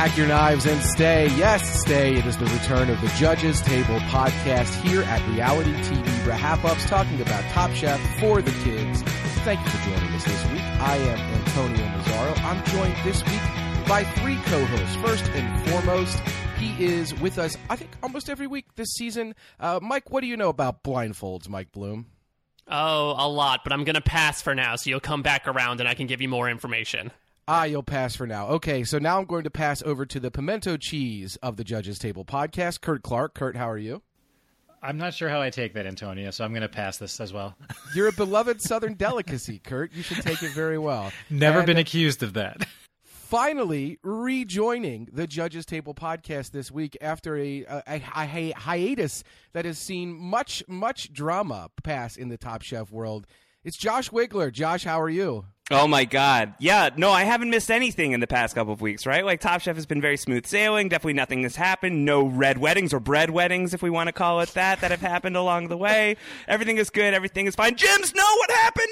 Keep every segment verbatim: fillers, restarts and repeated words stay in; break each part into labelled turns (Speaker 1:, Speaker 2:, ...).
Speaker 1: Pack your knives and stay. Yes, stay. It is the return of the Judges Table podcast here at Reality T V Wrap-Ups, talking about Top Chef for the kids. Thank you for joining us this week. I am Antonio Mazzaro. I'm joined this week by three co-hosts. First and foremost, he is with us, I think, almost every week this season. Uh, Mike, what do you know about blindfolds, Mike Bloom?
Speaker 2: Oh, a lot, but I'm going to pass for now, so you'll come back around and I can give you more information.
Speaker 1: Ah, you'll pass for now. Okay, so now I'm going to pass over to the pimento cheese of the Judges Table podcast, Kurt Clark. Kurt, how are you?
Speaker 3: I'm not sure how I take that, Antonio, so I'm going to pass this as well.
Speaker 1: You're a beloved Southern delicacy, Kurt. You should take it very well.
Speaker 3: Never
Speaker 1: and
Speaker 3: been accused of that.
Speaker 1: Finally, rejoining the Judges Table podcast this week after a, a, a, a hiatus that has seen much, much drama pass in the Top Chef world. It's Josh Wigler. Josh, how are you?
Speaker 4: Oh, my God. Yeah, no, I haven't missed anything in the past couple of weeks, right? Like, Top Chef has been very smooth sailing. Definitely nothing has happened. No red weddings or bread weddings, if we want to call it that, that have happened along the way. Everything is good. Everything is fine. Jim's, no, what happened?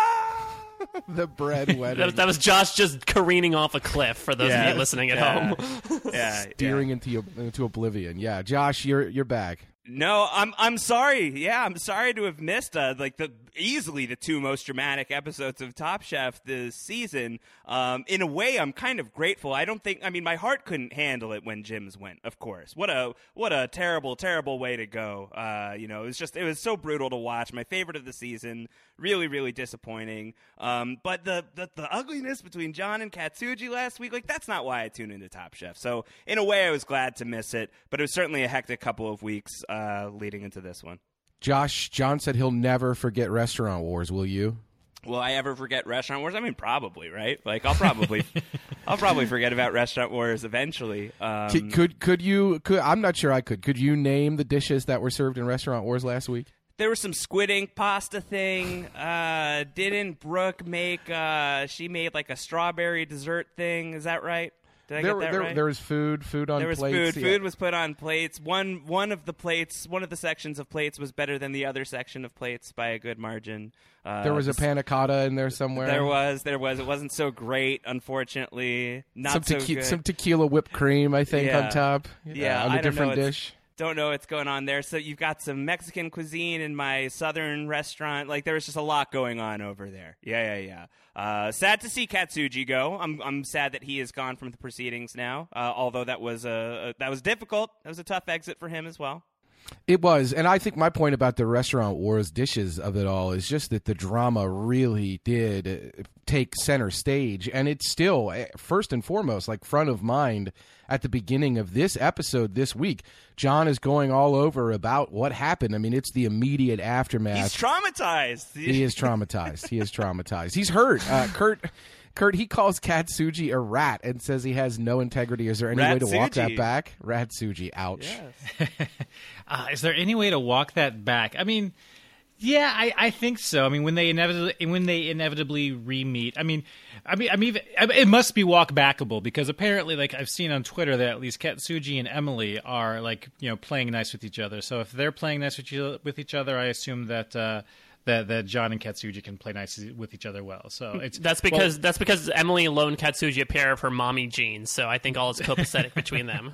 Speaker 4: No!
Speaker 1: The bread wedding.
Speaker 2: that, was, that was Josh just careening off a cliff for those
Speaker 4: yeah,
Speaker 2: of you listening at
Speaker 4: yeah,
Speaker 2: home.
Speaker 4: yeah,
Speaker 1: Steering
Speaker 4: yeah.
Speaker 1: into into oblivion. Yeah, Josh, you're you're back.
Speaker 4: No, I'm I'm sorry. Yeah, I'm sorry to have missed uh, like the easily the two most dramatic episodes of Top Chef this season. Um, in a way, I'm kind of grateful. I don't think. I mean, my heart couldn't handle it when Jim's went. Of course, what a what a terrible, terrible way to go. Uh, you know, it was just it was so brutal to watch. My favorite of the season. Really, really disappointing. Um, but the, the the ugliness between John and Katsuji last week, like that's not why I tuned into Top Chef. So in a way, I was glad to miss it. But it was certainly a hectic couple of weeks uh, leading into this one.
Speaker 1: Josh, John said he'll never forget Restaurant Wars. Will you?
Speaker 4: Will I ever forget Restaurant Wars? I mean, probably, right? Like, I'll probably, I'll probably forget about Restaurant Wars eventually. Um,
Speaker 1: could, could could you? Could I'm not sure I could. Could you name the dishes that were served in Restaurant Wars last week?
Speaker 4: There was some squid ink pasta thing. Uh, didn't Brooke make? Uh, she made like a strawberry dessert thing. Is that right? Did I
Speaker 1: there,
Speaker 4: get that
Speaker 1: there,
Speaker 4: right?
Speaker 1: There was food, food on
Speaker 4: there was
Speaker 1: plates.
Speaker 4: food.
Speaker 1: Yeah.
Speaker 4: Food was put on plates. One one of the plates, one of the sections of plates was better than the other section of plates by a good margin. Uh,
Speaker 1: there was a panna cotta in there somewhere.
Speaker 4: There was, there was. It wasn't so great, unfortunately. Not
Speaker 1: some
Speaker 4: so
Speaker 1: tequi-
Speaker 4: good.
Speaker 1: Some tequila whipped cream, I think,
Speaker 4: yeah.
Speaker 1: on top.
Speaker 4: Yeah,
Speaker 1: uh, on a
Speaker 4: I don't
Speaker 1: different
Speaker 4: know.
Speaker 1: dish.
Speaker 4: Don't know what's going on there. So you've got some Mexican cuisine in my southern restaurant. Like there was just a lot going on over there. Yeah, yeah, yeah. Uh, sad to see Katsuji go. I'm I'm sad that he is gone from the proceedings now. Uh, although that was a, a that was difficult. That was a tough exit for him as well.
Speaker 1: It was, and I think my point about the Restaurant Wars dishes of it all is just that the drama really did take center stage, and it's still, first and foremost, like front of mind at the beginning of this episode this week. John is going all over about what happened. I mean, it's the immediate aftermath.
Speaker 4: He's traumatized.
Speaker 1: He is traumatized. He is traumatized. He's hurt. Uh, Kurt... Kurt, he calls Katsuji a rat and says he has no integrity. Is there any way to walk that back? Ratsuji, ouch.
Speaker 4: Yes.
Speaker 3: uh, is there any way to walk that back? I mean, yeah, I, I think so. I mean, when they inevitably when they inevitably re-meet, I mean, I mean, I mean, it must be walk backable because apparently, like I've seen on Twitter that at least Katsuji and Emily are like you know playing nice with each other. So if they're playing nice with each, with each other, I assume that. Uh, That, that John and Katsuji can play nice with each other well. So it's
Speaker 2: that's because
Speaker 3: well,
Speaker 2: that's because Emily loaned Katsuji a pair of her mommy jeans. So I think all is copacetic between them.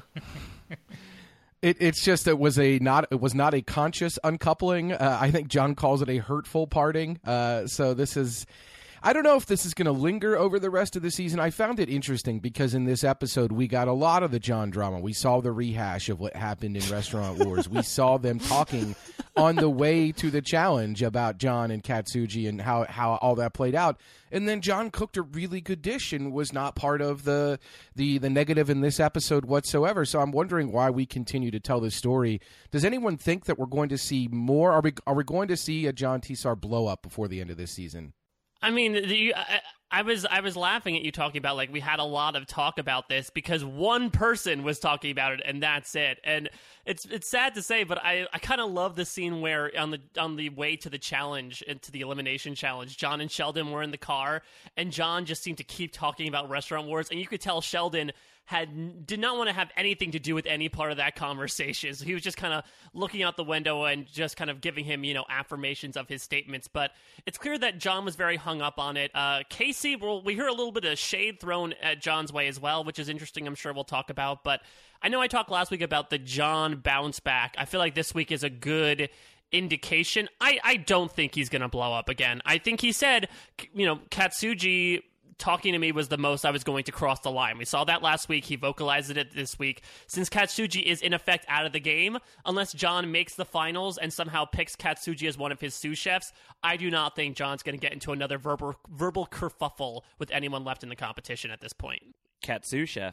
Speaker 1: It, it's just it was a not it was not a conscious uncoupling. Uh, I think John calls it a hurtful parting. Uh, so this is. I don't know if this is going to linger over the rest of the season. I found it interesting because in this episode, we got a lot of the John drama. We saw the rehash of what happened in Restaurant Wars. We saw them talking on the way to the challenge about John and Katsuji and how, how all that played out. And then John cooked a really good dish and was not part of the, the, the negative in this episode whatsoever. So I'm wondering why we continue to tell this story. Does anyone think that we're going to see more? Are we, are we going to see a John Tissar blow up before the end of this season?
Speaker 2: I mean, the, I, I was I was laughing at you talking about like we had a lot of talk about this because one person was talking about it and that's it. And it's it's sad to say, but I, I kind of love the scene where on the on the way to the challenge and to the elimination challenge, John and Sheldon were in the car and John just seemed to keep talking about Restaurant Wars and you could tell Sheldon had did not want to have anything to do with any part of that conversation. So he was just kind of looking out the window and just kind of giving him, you know, affirmations of his statements. But it's clear that John was very hung up on it. Uh, Casey, well, we hear a little bit of shade thrown at John's way as well, which is interesting. I'm sure we'll talk about. But I know I talked last week about the John bounce back. I feel like this week is a good indication. I, I don't think he's going to blow up again. I think he said, you know, Katsuji talking to me was the most I was going to cross the line. We saw that last week. He vocalized it this week. Since Katsuji is in effect out of the game, unless John makes the finals and somehow picks Katsuji as one of his sous chefs, I do not think John's going to get into another verbal verbal kerfuffle with anyone left in the competition at this point.
Speaker 4: Katsu chef.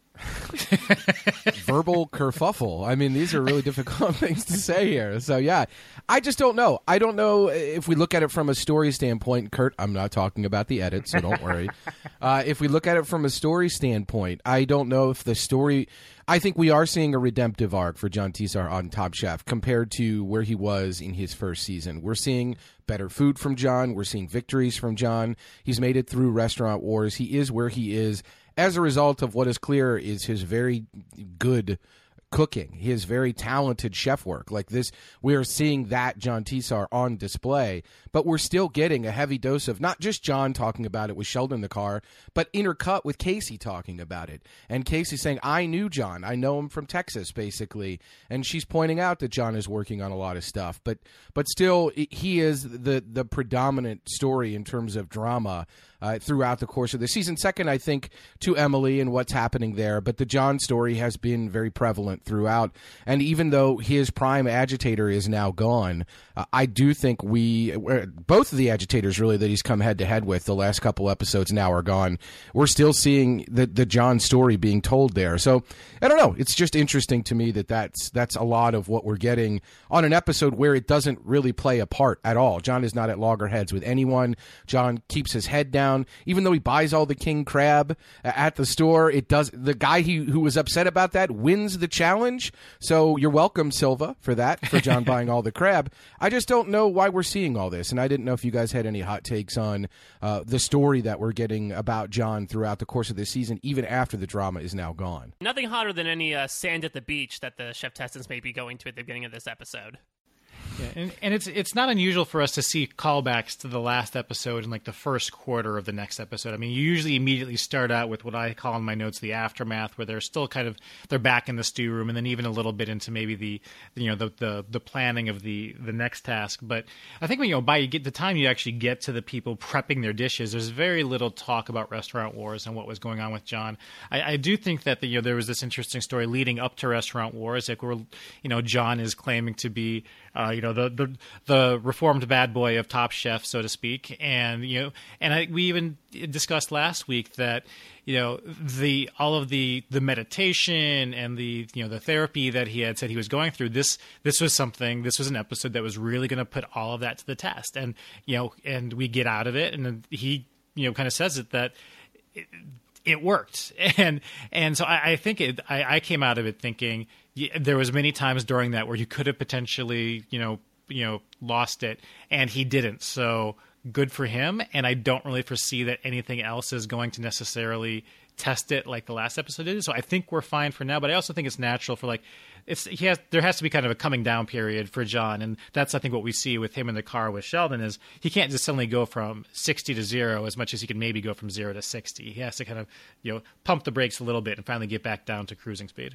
Speaker 1: Verbal kerfuffle. I mean, these are really difficult things to say here. So, yeah, I just don't know. I don't know if we look at it from a story standpoint. Kurt, I'm not talking about the edit, so don't worry. Uh, if we look at it from a story standpoint, I don't know if the story... I think we are seeing a redemptive arc for John Tissar on Top Chef compared to where he was in his first season. We're seeing better food from John. We're seeing victories from John. He's made it through Restaurant Wars. He is where he is as a result of what is clear is his very good cooking, his very talented chef work. Like this, we are seeing that John Tissar on display, but we're still getting a heavy dose of not just John talking about it with Sheldon in the car, but intercut with Casey talking about it. And Casey saying, I knew John. I know him from Texas, basically. And she's pointing out that John is working on a lot of stuff, but but still, he is the, the predominant story in terms of drama Uh, throughout the course of the season. Second, I think, to Emily and what's happening there, but the John story has been very prevalent throughout. And even though his prime agitator is now gone, uh, I do think we, both of the agitators really that he's come head to head with the last couple episodes now are gone. We're still seeing the, the John story being told there. So, I don't know. It's just interesting to me that that's, that's a lot of what we're getting on an episode where it doesn't really play a part at all. John is not at loggerheads with anyone. John keeps his head down. Even though he buys all the king crab at the store, it does. The guy he, who was upset about that wins the challenge. So you're welcome, Silva, for that, for John buying all the crab. I just don't know why we're seeing all this, and I didn't know if you guys had any hot takes on uh, the story that we're getting about John throughout the course of this season, even after the drama is now gone.
Speaker 2: Nothing hotter than any uh, sand at the beach that the Chef Testants may be going to at the beginning of this episode.
Speaker 3: Yeah, and, and it's it's not unusual for us to see callbacks to the last episode in like the first quarter of the next episode. I mean, you usually immediately start out with what I call in my notes the aftermath, where they're still kind of they're back in the stew room, and then even a little bit into maybe the you know the the, the planning of the, the next task. But I think when you know by you get the time you actually get to the people prepping their dishes, there's very little talk about Restaurant Wars and what was going on with John. I, I do think that the, you know there was this interesting story leading up to Restaurant Wars, like where you know John is claiming to be uh, you know. The, the the reformed bad boy of Top Chef, so to speak, and you know, and I, we even discussed last week that you know the all of the the meditation and the you know the therapy that he had said he was going through. This this was something. This was an episode that was really going to put all of that to the test, and you know, and we get out of it, and he you know kind of says it that. It, It worked, and and so I, I think it. I, I came out of it thinking yeah, there was many times during that where you could have potentially, you know, you know, lost it, and he didn't. So good for him. And I don't really foresee that anything else is going to necessarily test it like the last episode did. So I think we're fine for now. But I also think it's natural for like it's he has there has to be kind of a coming down period for John, and that's I think what we see with him in the car with Sheldon is he can't just suddenly go from sixty to zero as much as he can maybe go from zero to sixty. He has to kind of you know pump the brakes a little bit and finally get back down to cruising speed.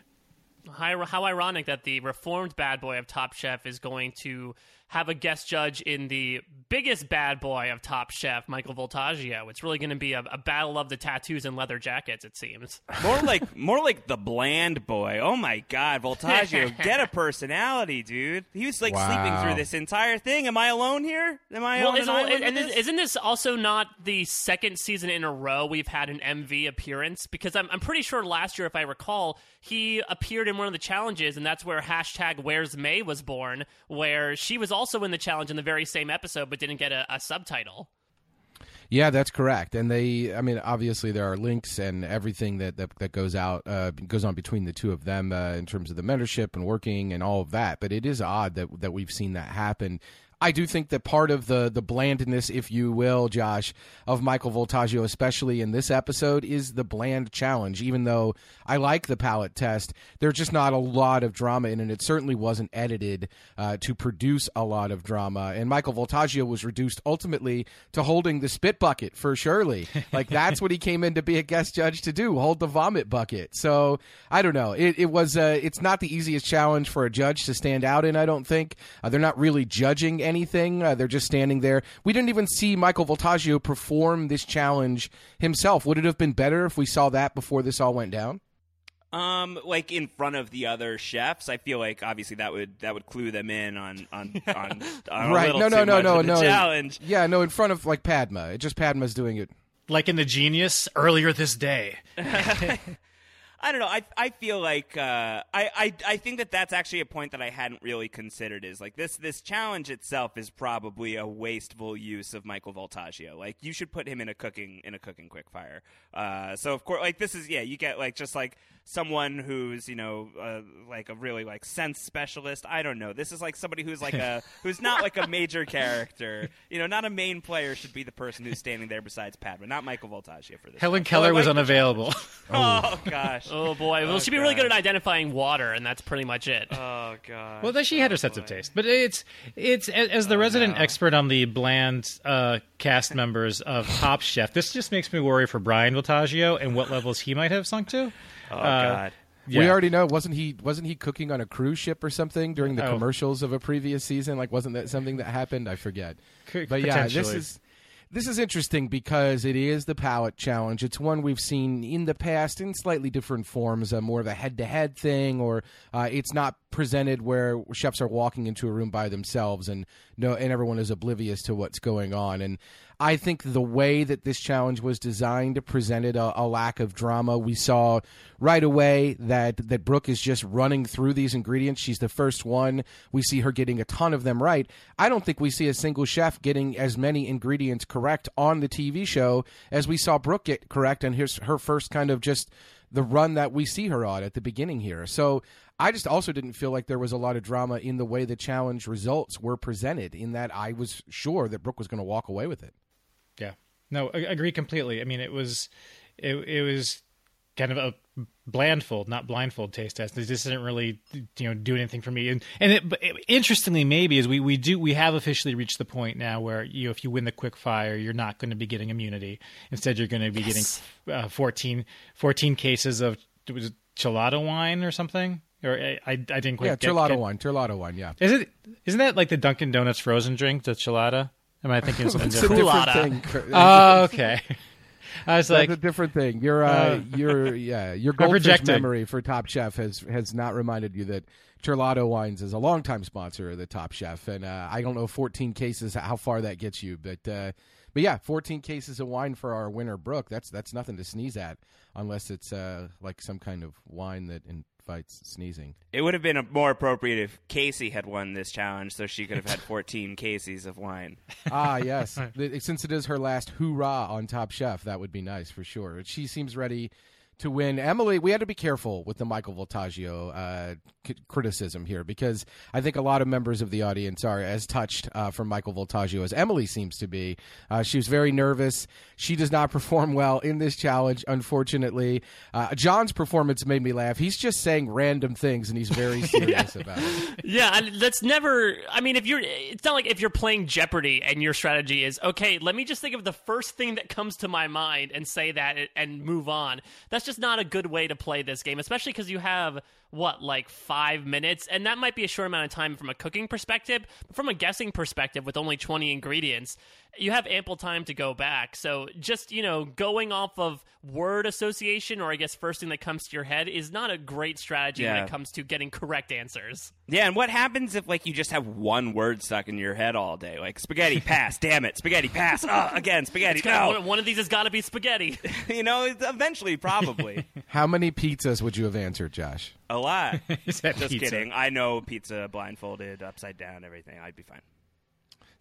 Speaker 2: How ironic that the reformed bad boy of Top Chef is going to have a guest judge in the biggest bad boy of Top Chef, Michael Voltaggio. It's really going to be a, a battle of the tattoos and leather jackets, it seems.
Speaker 4: More like more like the bland boy. Oh my God, Voltaggio, get a personality, dude. He was like
Speaker 1: wow.
Speaker 4: sleeping through this entire thing. Am I alone here? Am I
Speaker 2: well,
Speaker 4: on an
Speaker 2: well,
Speaker 4: island
Speaker 2: and
Speaker 4: with this?
Speaker 2: Isn't this also not the second season in a row we've had an M V appearance? Because I'm, I'm pretty sure last year, if I recall, he appeared in one of the challenges, and that's where hashtag Where's May was born, where she was also in the challenge in the very same episode but didn't get a, a subtitle.
Speaker 1: Yeah, that's correct. And they, I mean, obviously there are links and everything that that, that goes out, uh, goes on between the two of them uh, in terms of the mentorship and working and all of that. But it is odd that that we've seen that happen. I do think that part of the the blandness, if you will, Josh, of Michael Voltaggio, especially in this episode, is the bland challenge. Even though I like the palate test, there's just not a lot of drama in it. It certainly wasn't edited uh, to produce a lot of drama. And Michael Voltaggio was reduced ultimately to holding the spit bucket for Shirley. Like, that's what he came in to be a guest judge to do, hold the vomit bucket. So I don't know. It, it was uh, it's not the easiest challenge for a judge to stand out in, I don't think. Uh, they're not really judging anything. Uh, they're just standing there. We didn't even see Michael Voltaggio perform this challenge himself. Would it have been better if we saw that before this all went down?
Speaker 4: Um, like in front of the other chefs, I feel like obviously that would that would clue them in on on on, on
Speaker 1: right.
Speaker 4: a little
Speaker 1: no, no,
Speaker 4: too
Speaker 1: no,
Speaker 4: much
Speaker 1: no,
Speaker 4: of the
Speaker 1: no.
Speaker 4: challenge.
Speaker 1: Yeah, no, in front of like Padma. It just Padma's doing it.
Speaker 3: Like in The Genius earlier this day.
Speaker 4: I don't know. I I feel like uh, I, I I think that that's actually a point that I hadn't really considered. Is like this this challenge itself is probably a wasteful use of Michael Voltaggio. Like, you should put him in a cooking in a cooking quickfire. Uh, so of course, like this is yeah, you get like just like someone who's you know uh, like a really like sense specialist. I don't know. This is like somebody who's like a who's not like a major character. You know, not a main player should be the person who's standing there besides Padma. Not Michael Voltaggio for this.
Speaker 3: Helen
Speaker 4: stuff.
Speaker 3: Keller
Speaker 4: So I
Speaker 3: was
Speaker 4: like the
Speaker 3: unavailable.
Speaker 4: Oh gosh.
Speaker 2: Oh boy, well,
Speaker 4: Oh,
Speaker 2: she'd be really good at
Speaker 4: God.
Speaker 2: identifying water, and that's pretty much it.
Speaker 4: Oh god.
Speaker 3: Well, then she had her sense of taste, but it's it's as as the
Speaker 4: Oh,
Speaker 3: resident
Speaker 4: no.
Speaker 3: expert on the bland uh, cast members of Top Chef. This just makes me worry for Brian Voltaggio and what levels he might have sunk to.
Speaker 4: Oh
Speaker 3: Uh,
Speaker 4: god.
Speaker 3: Yeah.
Speaker 1: We already know. Wasn't he? Wasn't he cooking on a cruise ship or something during the
Speaker 3: Oh.
Speaker 1: commercials of a previous season? Like, wasn't that something that happened? I forget.
Speaker 3: C-
Speaker 1: But yeah, this
Speaker 3: potentially.
Speaker 1: is this is interesting because it is the palate challenge. It's one we've seen in the past in slightly different forms, uh, more of a head-to-head thing, or uh, it's not presented where chefs are walking into a room by themselves and no, and everyone is oblivious to what's going on. And I think the way that this challenge was designed presented a, a lack of drama. We saw right away that that Brooke is just running through these ingredients. She's the first one. We see her getting a ton of them right. I don't think we see a single chef getting as many ingredients correct on the T V show as we saw Brooke get correct, and here's her first kind of just the run that we see her on at the beginning here. So I just also didn't feel like there was a lot of drama in the way the challenge results were presented, in that I was sure that Brooke was going to walk away with it.
Speaker 3: Yeah. No, I agree completely. I mean, it was it, it was kind of a blandfold, not blindfold taste test. This didn't really, you know, do anything for me. And and it, but it, interestingly, maybe is we we do we have officially reached the point now where you know, if you win the quick fire, you're not going to be getting immunity. Instead, you're going to be
Speaker 2: Yes.
Speaker 3: getting uh, fourteen, fourteen cases of was it Chelada wine or something. Or I, I, I didn't quite
Speaker 1: Yeah,
Speaker 3: get
Speaker 1: Terlato
Speaker 3: get-
Speaker 1: wine, Terlato wine, yeah.
Speaker 3: Is it? Isn't that like the Dunkin' Donuts frozen drink, the Chelada? Am I thinking of something
Speaker 1: It's a
Speaker 3: different?
Speaker 1: different
Speaker 2: Coolada.
Speaker 1: thing.
Speaker 3: Oh, okay. I was
Speaker 1: That's
Speaker 3: like,
Speaker 1: a different thing. Your uh,
Speaker 3: Uh,
Speaker 1: your yeah, your
Speaker 3: I'm
Speaker 1: goldfish
Speaker 3: projecting.
Speaker 1: memory for Top Chef has has not reminded you that Terlato Wines is a longtime sponsor of the Top Chef, and uh, I don't know fourteen cases how far that gets you, but uh, but yeah, fourteen cases of wine for our winner Brooke. That's that's nothing to sneeze at, unless it's uh, like some kind of wine that invites sneezing.
Speaker 4: It would have been a more appropriate if Casey had won this challenge, so she could have had fourteen cases of wine.
Speaker 1: Ah, yes. Th- Since it is her last hoorah on Top Chef, that would be nice for sure. She seems ready to win. Emily, we had to be careful with the Michael Voltaggio uh, c- criticism here, because I think a lot of members of the audience are as touched uh, from Michael Voltaggio as Emily seems to be. Uh, she was very nervous. She does not perform well in this challenge, unfortunately. Uh, John's performance made me laugh. He's just saying random things, and he's very serious about it.
Speaker 2: Yeah, and that's never. I mean, if you're, it's not like if you're playing Jeopardy and your strategy is okay. Let me just think of the first thing that comes to my mind and say that and move on. That's just not a good way to play this game, especially because you have what, like five minutes, and that might be a short amount of time from a cooking perspective. But from a guessing perspective, with only twenty ingredients, you have ample time to go back. So just, you know, going off of word association, or I guess first thing that comes to your head, is not a great strategy when
Speaker 4: Yeah.
Speaker 2: it comes to getting correct answers.
Speaker 4: Yeah, and what happens if like you just have one word stuck in your head all day, like spaghetti, pass, damn it, spaghetti, pass, ah, again, spaghetti,
Speaker 2: It's gotta-
Speaker 4: no,
Speaker 2: one, one of these has got to be spaghetti.
Speaker 4: you know, it's eventually probably
Speaker 1: How many pizzas would you have answered, Josh?
Speaker 4: a lot.
Speaker 3: is that
Speaker 4: Just
Speaker 3: pizza?
Speaker 4: kidding. I know pizza blindfolded, upside down, everything. I'd be fine.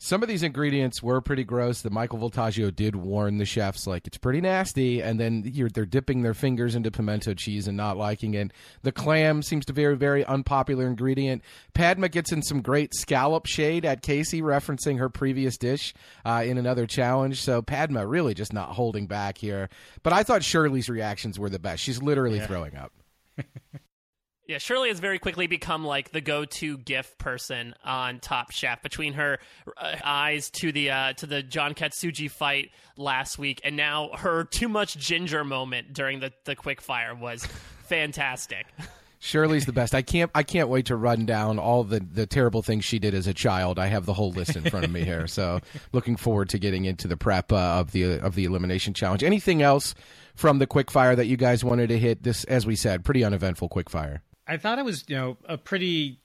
Speaker 1: Some of these ingredients were pretty gross. The Michael Voltaggio did warn the chefs, like, it's pretty nasty, and then you're, they're dipping their fingers into pimento cheese and not liking it. The clam seems to be a very, very unpopular ingredient. Padma gets in some great scallop shade at Casey, referencing her previous dish uh, in another challenge. So Padma really just not holding back here. But I thought Shirley's reactions were the best. She's literally yeah. throwing up.
Speaker 2: Yeah, Shirley has very quickly become like the go-to GIF person on Top Chef. Between her uh, eyes to the uh, to the John Katsuji fight last week, and now her too much ginger moment during the the quick fire was fantastic.
Speaker 1: Shirley's the best. I can't I can't wait to run down all the, the terrible things she did as a child. I have the whole list in front of me here. So looking forward to getting into the prep uh, of the of the elimination challenge. Anything else from the quick fire that you guys wanted to hit? This, as we said, pretty uneventful quick fire.
Speaker 3: I thought it was, you know, a pretty.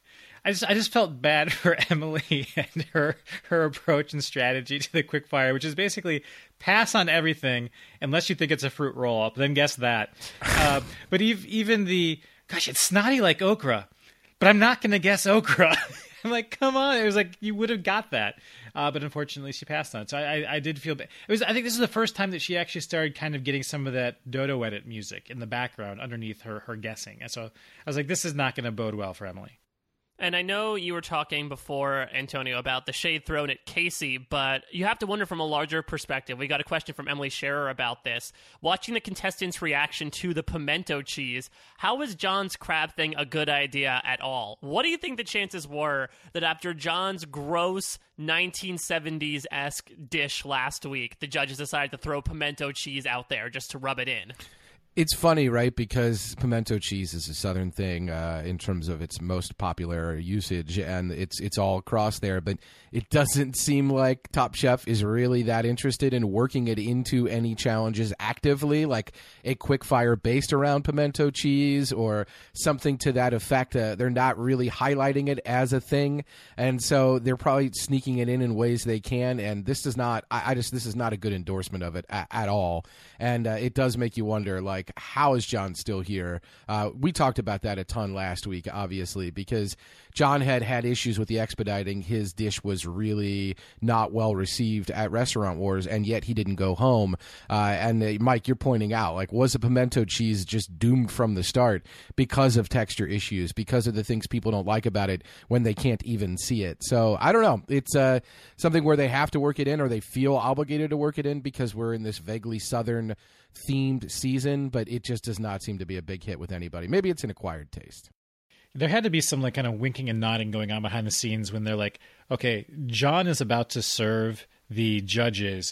Speaker 3: I just, I just felt bad for Emily and her her approach and strategy to the quickfire, which is basically pass on everything unless you think it's a fruit roll up. Then guess that. uh, but ev- even the gosh, it's snotty like okra, but I'm not going to guess okra. I'm like, come on! It was like you would have got that, uh, but unfortunately, she passed on it. So I, I, I did feel bad. It was. I think this is the first time that she actually started kind of getting some of that Dodo Edit music in the background underneath her her guessing. And so I was like, this is not going to bode well for Emily.
Speaker 2: And I know you were talking before, Antonio, about the shade thrown at Casey, but you have to wonder from a larger perspective. We got a question from Emily Scherer about this. Watching the contestants' reaction to the pimento cheese, how was John's crab thing a good idea at all? What do you think the chances were that after John's gross nineteen seventies-esque dish last week, the judges decided to throw pimento cheese out there just to rub it in?
Speaker 1: It's funny, right? Because pimento cheese is a Southern thing uh, in terms of its most popular usage, and it's it's all across there. But it doesn't seem like Top Chef is really that interested in working it into any challenges actively, like a quick fire based around pimento cheese or something to that effect. Uh, they're not really highlighting it as a thing, and so they're probably sneaking it in in ways they can. And this does not. I, I just this is not a good endorsement of it a, at all. And uh, it does make you wonder, like, how is John still here? Uh, we talked about that a ton last week, obviously, because John had had issues with the expediting. His dish was really not well received at Restaurant Wars, and yet he didn't go home. Uh, and uh, Mike, you're pointing out, like, was the pimento cheese just doomed from the start because of texture issues, because of the things people don't like about it when they can't even see it? So I don't know. It's uh, something where they have to work it in, or they feel obligated to work it in because we're in this vaguely Southern themed season, but it just does not seem to be a big hit with anybody. Maybe it's an acquired taste.
Speaker 3: There had to be some like kind of winking and nodding going on behind the scenes when they're like, okay, John is about to serve the judges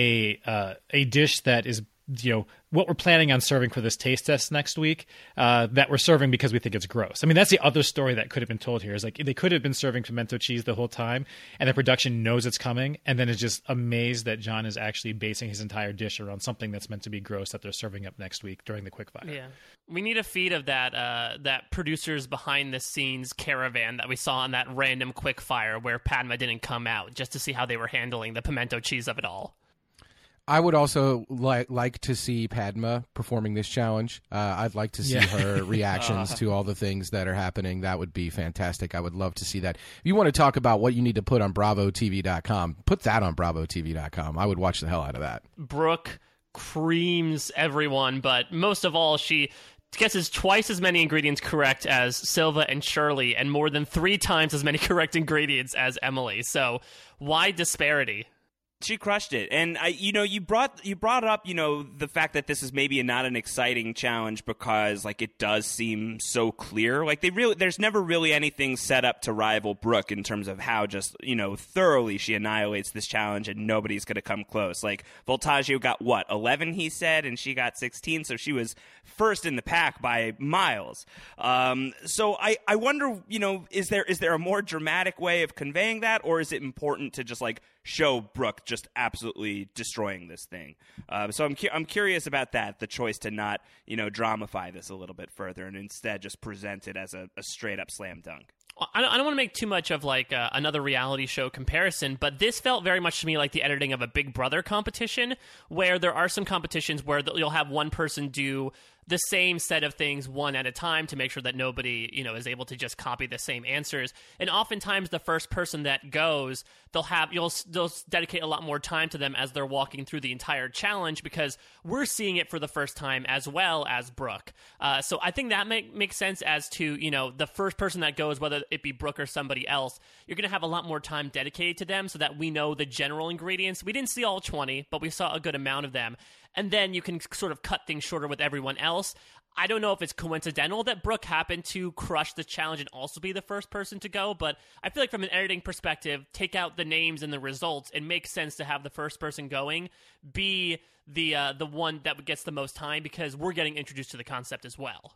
Speaker 3: a uh, a dish that is, you know, what we're planning on serving for this taste test next week, uh, that we're serving because we think it's gross. I mean, that's the other story that could have been told here, is like they could have been serving pimento cheese the whole time and the production knows it's coming and then is just amazed that John is actually basing his entire dish around something that's meant to be gross that they're serving up next week during the quickfire.
Speaker 2: Yeah. We need a feed of that uh, that producers behind the scenes caravan that we saw on that random quickfire where Padma didn't come out, just to see how they were handling the pimento cheese of it all.
Speaker 1: I would also li- like to see Padma performing this challenge. Uh, I'd like to see yeah. her reactions uh. to all the things that are happening. That would be fantastic. I would love to see that. If you want to talk about what you need to put on bravo t v dot com, put that on bravo t v dot com. I would watch the hell out of that.
Speaker 2: Brooke creams everyone, but most of all, she guesses twice as many ingredients correct as Silva and Shirley, and more than three times as many correct ingredients as Emily. So why disparity?
Speaker 4: She crushed it. And I, you know, you brought you brought up, you know, the fact that this is maybe not an exciting challenge because like it does seem so clear. Like they really there's never really anything set up to rival Brooke in terms of how just, you know, thoroughly she annihilates this challenge and nobody's going to come close. Like Voltaggio got what, eleven he said, and she got sixteen, so she was first in the pack by miles. Um, so I I wonder, you know, is there is there a more dramatic way of conveying that, or is it important to just like show Brooke just absolutely destroying this thing? Uh, so I'm cu- I'm curious about that, the choice to not, you know, dramify this a little bit further and instead just present it as a, a straight up slam dunk.
Speaker 2: I don't, I don't want to make too much of like uh, another reality show comparison, but this felt very much to me like the editing of a Big Brother competition, where there are some competitions where you'll have one person do the same set of things one at a time to make sure that nobody, you know, is able to just copy the same answers. And oftentimes the first person that goes, they'll have, you'll, they'll dedicate a lot more time to them as they're walking through the entire challenge, because we're seeing it for the first time as well as Brooke. Uh, so I think that make, makes sense as to, you know, the first person that goes, whether it be Brooke or somebody else, you're going to have a lot more time dedicated to them so that we know the general ingredients. We didn't see all twenty, but we saw a good amount of them. And then you can sort of cut things shorter with everyone else. I don't know if it's coincidental that Brooke happened to crush the challenge and also be the first person to go, but I feel like from an editing perspective, take out the names and the results, it makes sense to have the first person going be the uh, the one that gets the most time, because we're getting introduced to the concept as well.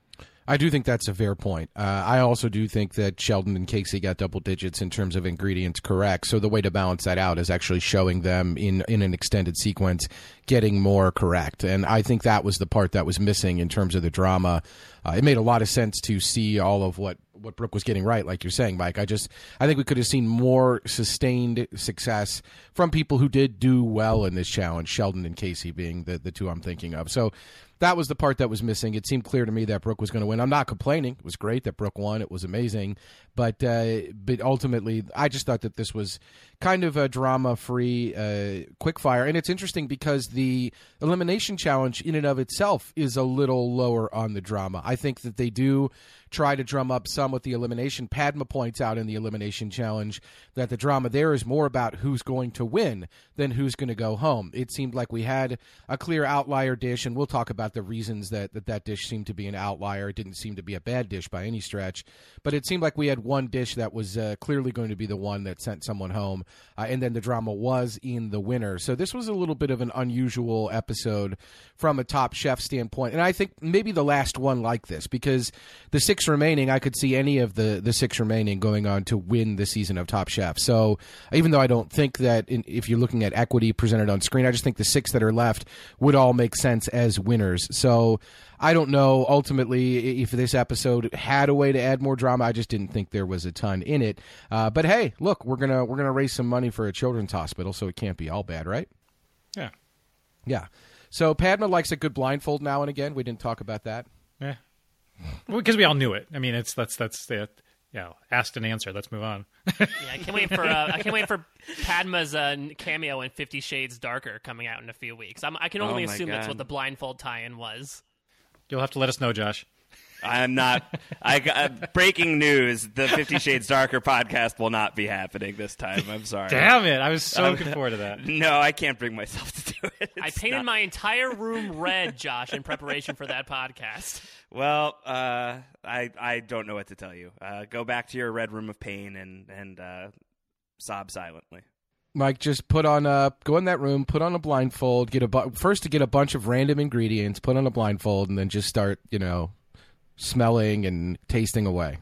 Speaker 1: I do think that's a fair point. Uh, I also do think that Sheldon and Casey got double digits in terms of ingredients correct. So the way to balance that out is actually showing them in, in an extended sequence getting more correct. And I think that was the part that was missing in terms of the drama. Uh, it made a lot of sense to see all of what, what Brooke was getting right, like you're saying, Mike. I just I think we could have seen more sustained success from people who did do well in this challenge, Sheldon and Casey being the, the two I'm thinking of. So that was the part that was missing. It seemed clear to me that Brooke was going to win. I'm not complaining. It was great that Brooke won. It was amazing. But uh, but ultimately, I just thought that this was kind of a drama-free uh, quickfire. And it's interesting because the elimination challenge in and of itself is a little lower on the drama. I think that they do try to drum up some with the elimination. Padma points out in the elimination challenge that the drama there is more about who's going to win than who's going to go home. It seemed like we had a clear outlier dish, and we'll talk about the reasons that that, that dish seemed to be an outlier. It didn't seem to be a bad dish by any stretch, but it seemed like we had one dish that was uh, clearly going to be the one that sent someone home, uh, and then the drama was in the winner. So this was a little bit of an unusual episode from a Top Chef standpoint, and I think maybe the last one like this, because the six remaining, I could see any of the, the six remaining going on to win the season of Top Chef. So even though I don't think that in, if you're looking at equity presented on screen, I just think the six that are left would all make sense as winners. So I don't know ultimately if this episode had a way to add more drama. I just didn't think there was a ton in it. Uh, but hey, look, we're gonna we're gonna raise some money for a children's hospital, so it can't be all bad, right?
Speaker 3: Yeah,
Speaker 1: yeah. So Padma likes a good blindfold now and again. We didn't talk about that.
Speaker 3: Yeah, well, because we all knew it. I mean, it's that's that's it. Yeah, asked and answered. Let's move on.
Speaker 2: yeah, I can't wait for uh, I can't wait for Padma's uh, cameo in Fifty Shades Darker coming out in a few weeks. I'm, I can only
Speaker 4: oh
Speaker 2: assume
Speaker 4: God.
Speaker 2: that's what the blindfold tie-in was.
Speaker 3: You'll have to let us know, Josh.
Speaker 4: I'm not. I got breaking news: the Fifty Shades Darker podcast will not be happening this time. I'm sorry.
Speaker 3: Damn it! I was so looking forward to that.
Speaker 4: No, I can't bring myself to do it.
Speaker 2: I
Speaker 4: It's
Speaker 2: painted
Speaker 4: not-
Speaker 2: my entire room red, Josh, in preparation for that podcast.
Speaker 4: Well, uh, I I don't know what to tell you. Uh, go back to your red room of pain and and uh, sob silently.
Speaker 1: Mike, just put on a go in that room, put on a blindfold, get a bu- first to get a bunch of random ingredients, put on a blindfold, and then just start, you know, smelling and tasting away.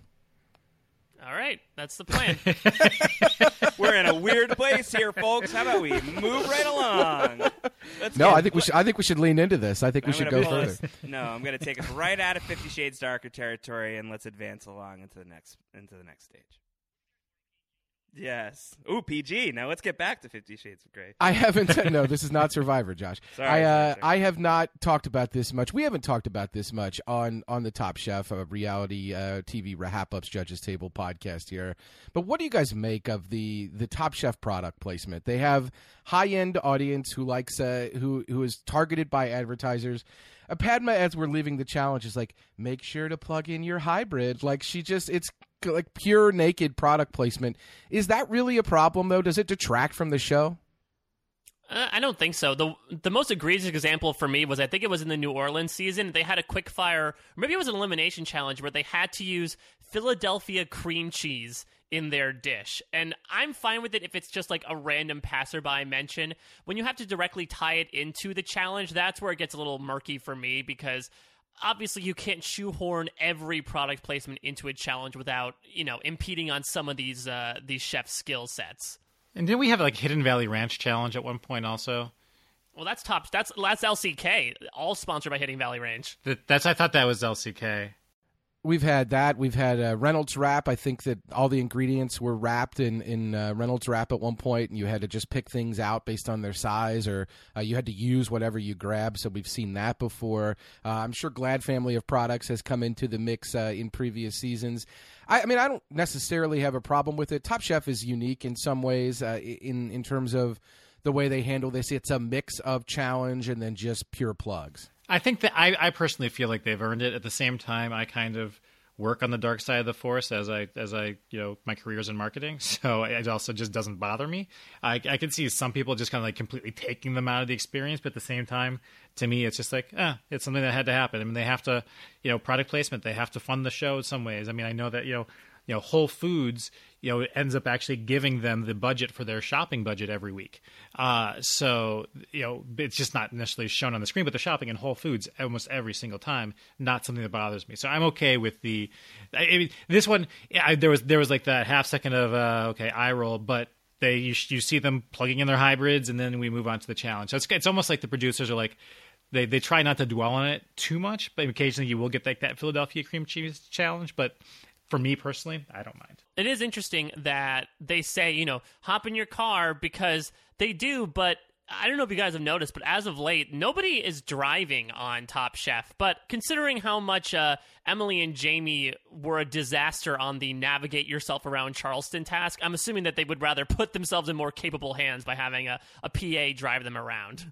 Speaker 2: All right, that's the plan.
Speaker 4: We're in a weird place here, folks. How about we move right along? Let's
Speaker 1: No,
Speaker 4: get-
Speaker 1: I think we should. I think we should lean into this. I think we
Speaker 4: I'm
Speaker 1: should
Speaker 4: gonna
Speaker 1: go
Speaker 4: pull
Speaker 1: further.
Speaker 4: us- No, I'm going to take us right out of Fifty Shades Darker territory, and let's advance along into the next into the next stage. Yes. Ooh, P G. Now let's get back to Fifty Shades of Grey.
Speaker 1: I haven't. No, this is not Survivor, Josh.
Speaker 4: Sorry,
Speaker 1: I uh,
Speaker 4: sorry, sorry.
Speaker 1: I have not talked about this much. We haven't talked about this much on on the Top Chef, a reality uh, T V Hap Ups Judges Table podcast here. But what do you guys make of the the Top Chef product placement? They have high end audience who likes uh, who who is targeted by advertisers. Uh, Padma, as we're leaving the challenge, is like, make sure to plug in your hybrid. Like she just, it's like pure naked product placement. Is that really a problem though? Does it detract from the show?
Speaker 2: Uh, I don't think so. The the most egregious example for me was, I think it was in the New Orleans season. They had a quick fire, or maybe it was an elimination challenge, where they had to use Philadelphia cream cheese in their dish. And I'm fine with it if it's just like a random passerby mention. When you have to directly tie it into the challenge, that's where it gets a little murky for me, because obviously you can't shoehorn every product placement into a challenge without, you know, impeding on some of these uh, these chefs' skill sets.
Speaker 3: And didn't we have like Hidden Valley Ranch challenge at one point also?
Speaker 2: Well, that's top. That's that's L C K, all sponsored by Hidden Valley Ranch.
Speaker 3: That, that's I thought that was L C K.
Speaker 1: We've had that. We've had uh, Reynolds wrap. I think that all the ingredients were wrapped in, in uh, Reynolds wrap at one point, and you had to just pick things out based on their size, or uh, you had to use whatever you grab. So we've seen that before. Uh, I'm sure Glad family of products has come into the mix uh, in previous seasons. I, I mean, I don't necessarily have a problem with it. Top Chef is unique in some ways uh, in, in terms of the way they handle this. It's a mix of challenge and then just pure plugs.
Speaker 3: I think that I, I personally feel like they've earned it. At the same time, I kind of work on the dark side of the force as I as I you know my career's in marketing, so it also just doesn't bother me. I, I can see some people just kind of like completely taking them out of the experience, but at the same time, to me, it's just like, ah, it's something that had to happen. I mean, they have to, you know, product placement. They have to fund the show in some ways. I mean, I know that you know. You know, Whole Foods, you know, ends up actually giving them the budget for their shopping budget every week. Uh, so, you know, it's just not necessarily shown on the screen, but they're shopping in Whole Foods almost every single time. Not something that bothers me. So I'm okay with the. I mean, this one, I, there was there was like that half second of uh, okay, eye roll, but they you, you see them plugging in their hybrids, and then we move on to the challenge. So it's it's almost like the producers are like. They they try not to dwell on it too much, but occasionally you will get like that Philadelphia cream cheese challenge, but. For me personally, I don't mind.
Speaker 2: It is interesting that they say, you know, hop in your car because they do, but I don't know if you guys have noticed, but as of late, nobody is driving on Top Chef. But considering how much uh, Emily and Jamie were a disaster on the navigate yourself around Charleston task, I'm assuming that they would rather put themselves in more capable hands by having a, a P A drive them around.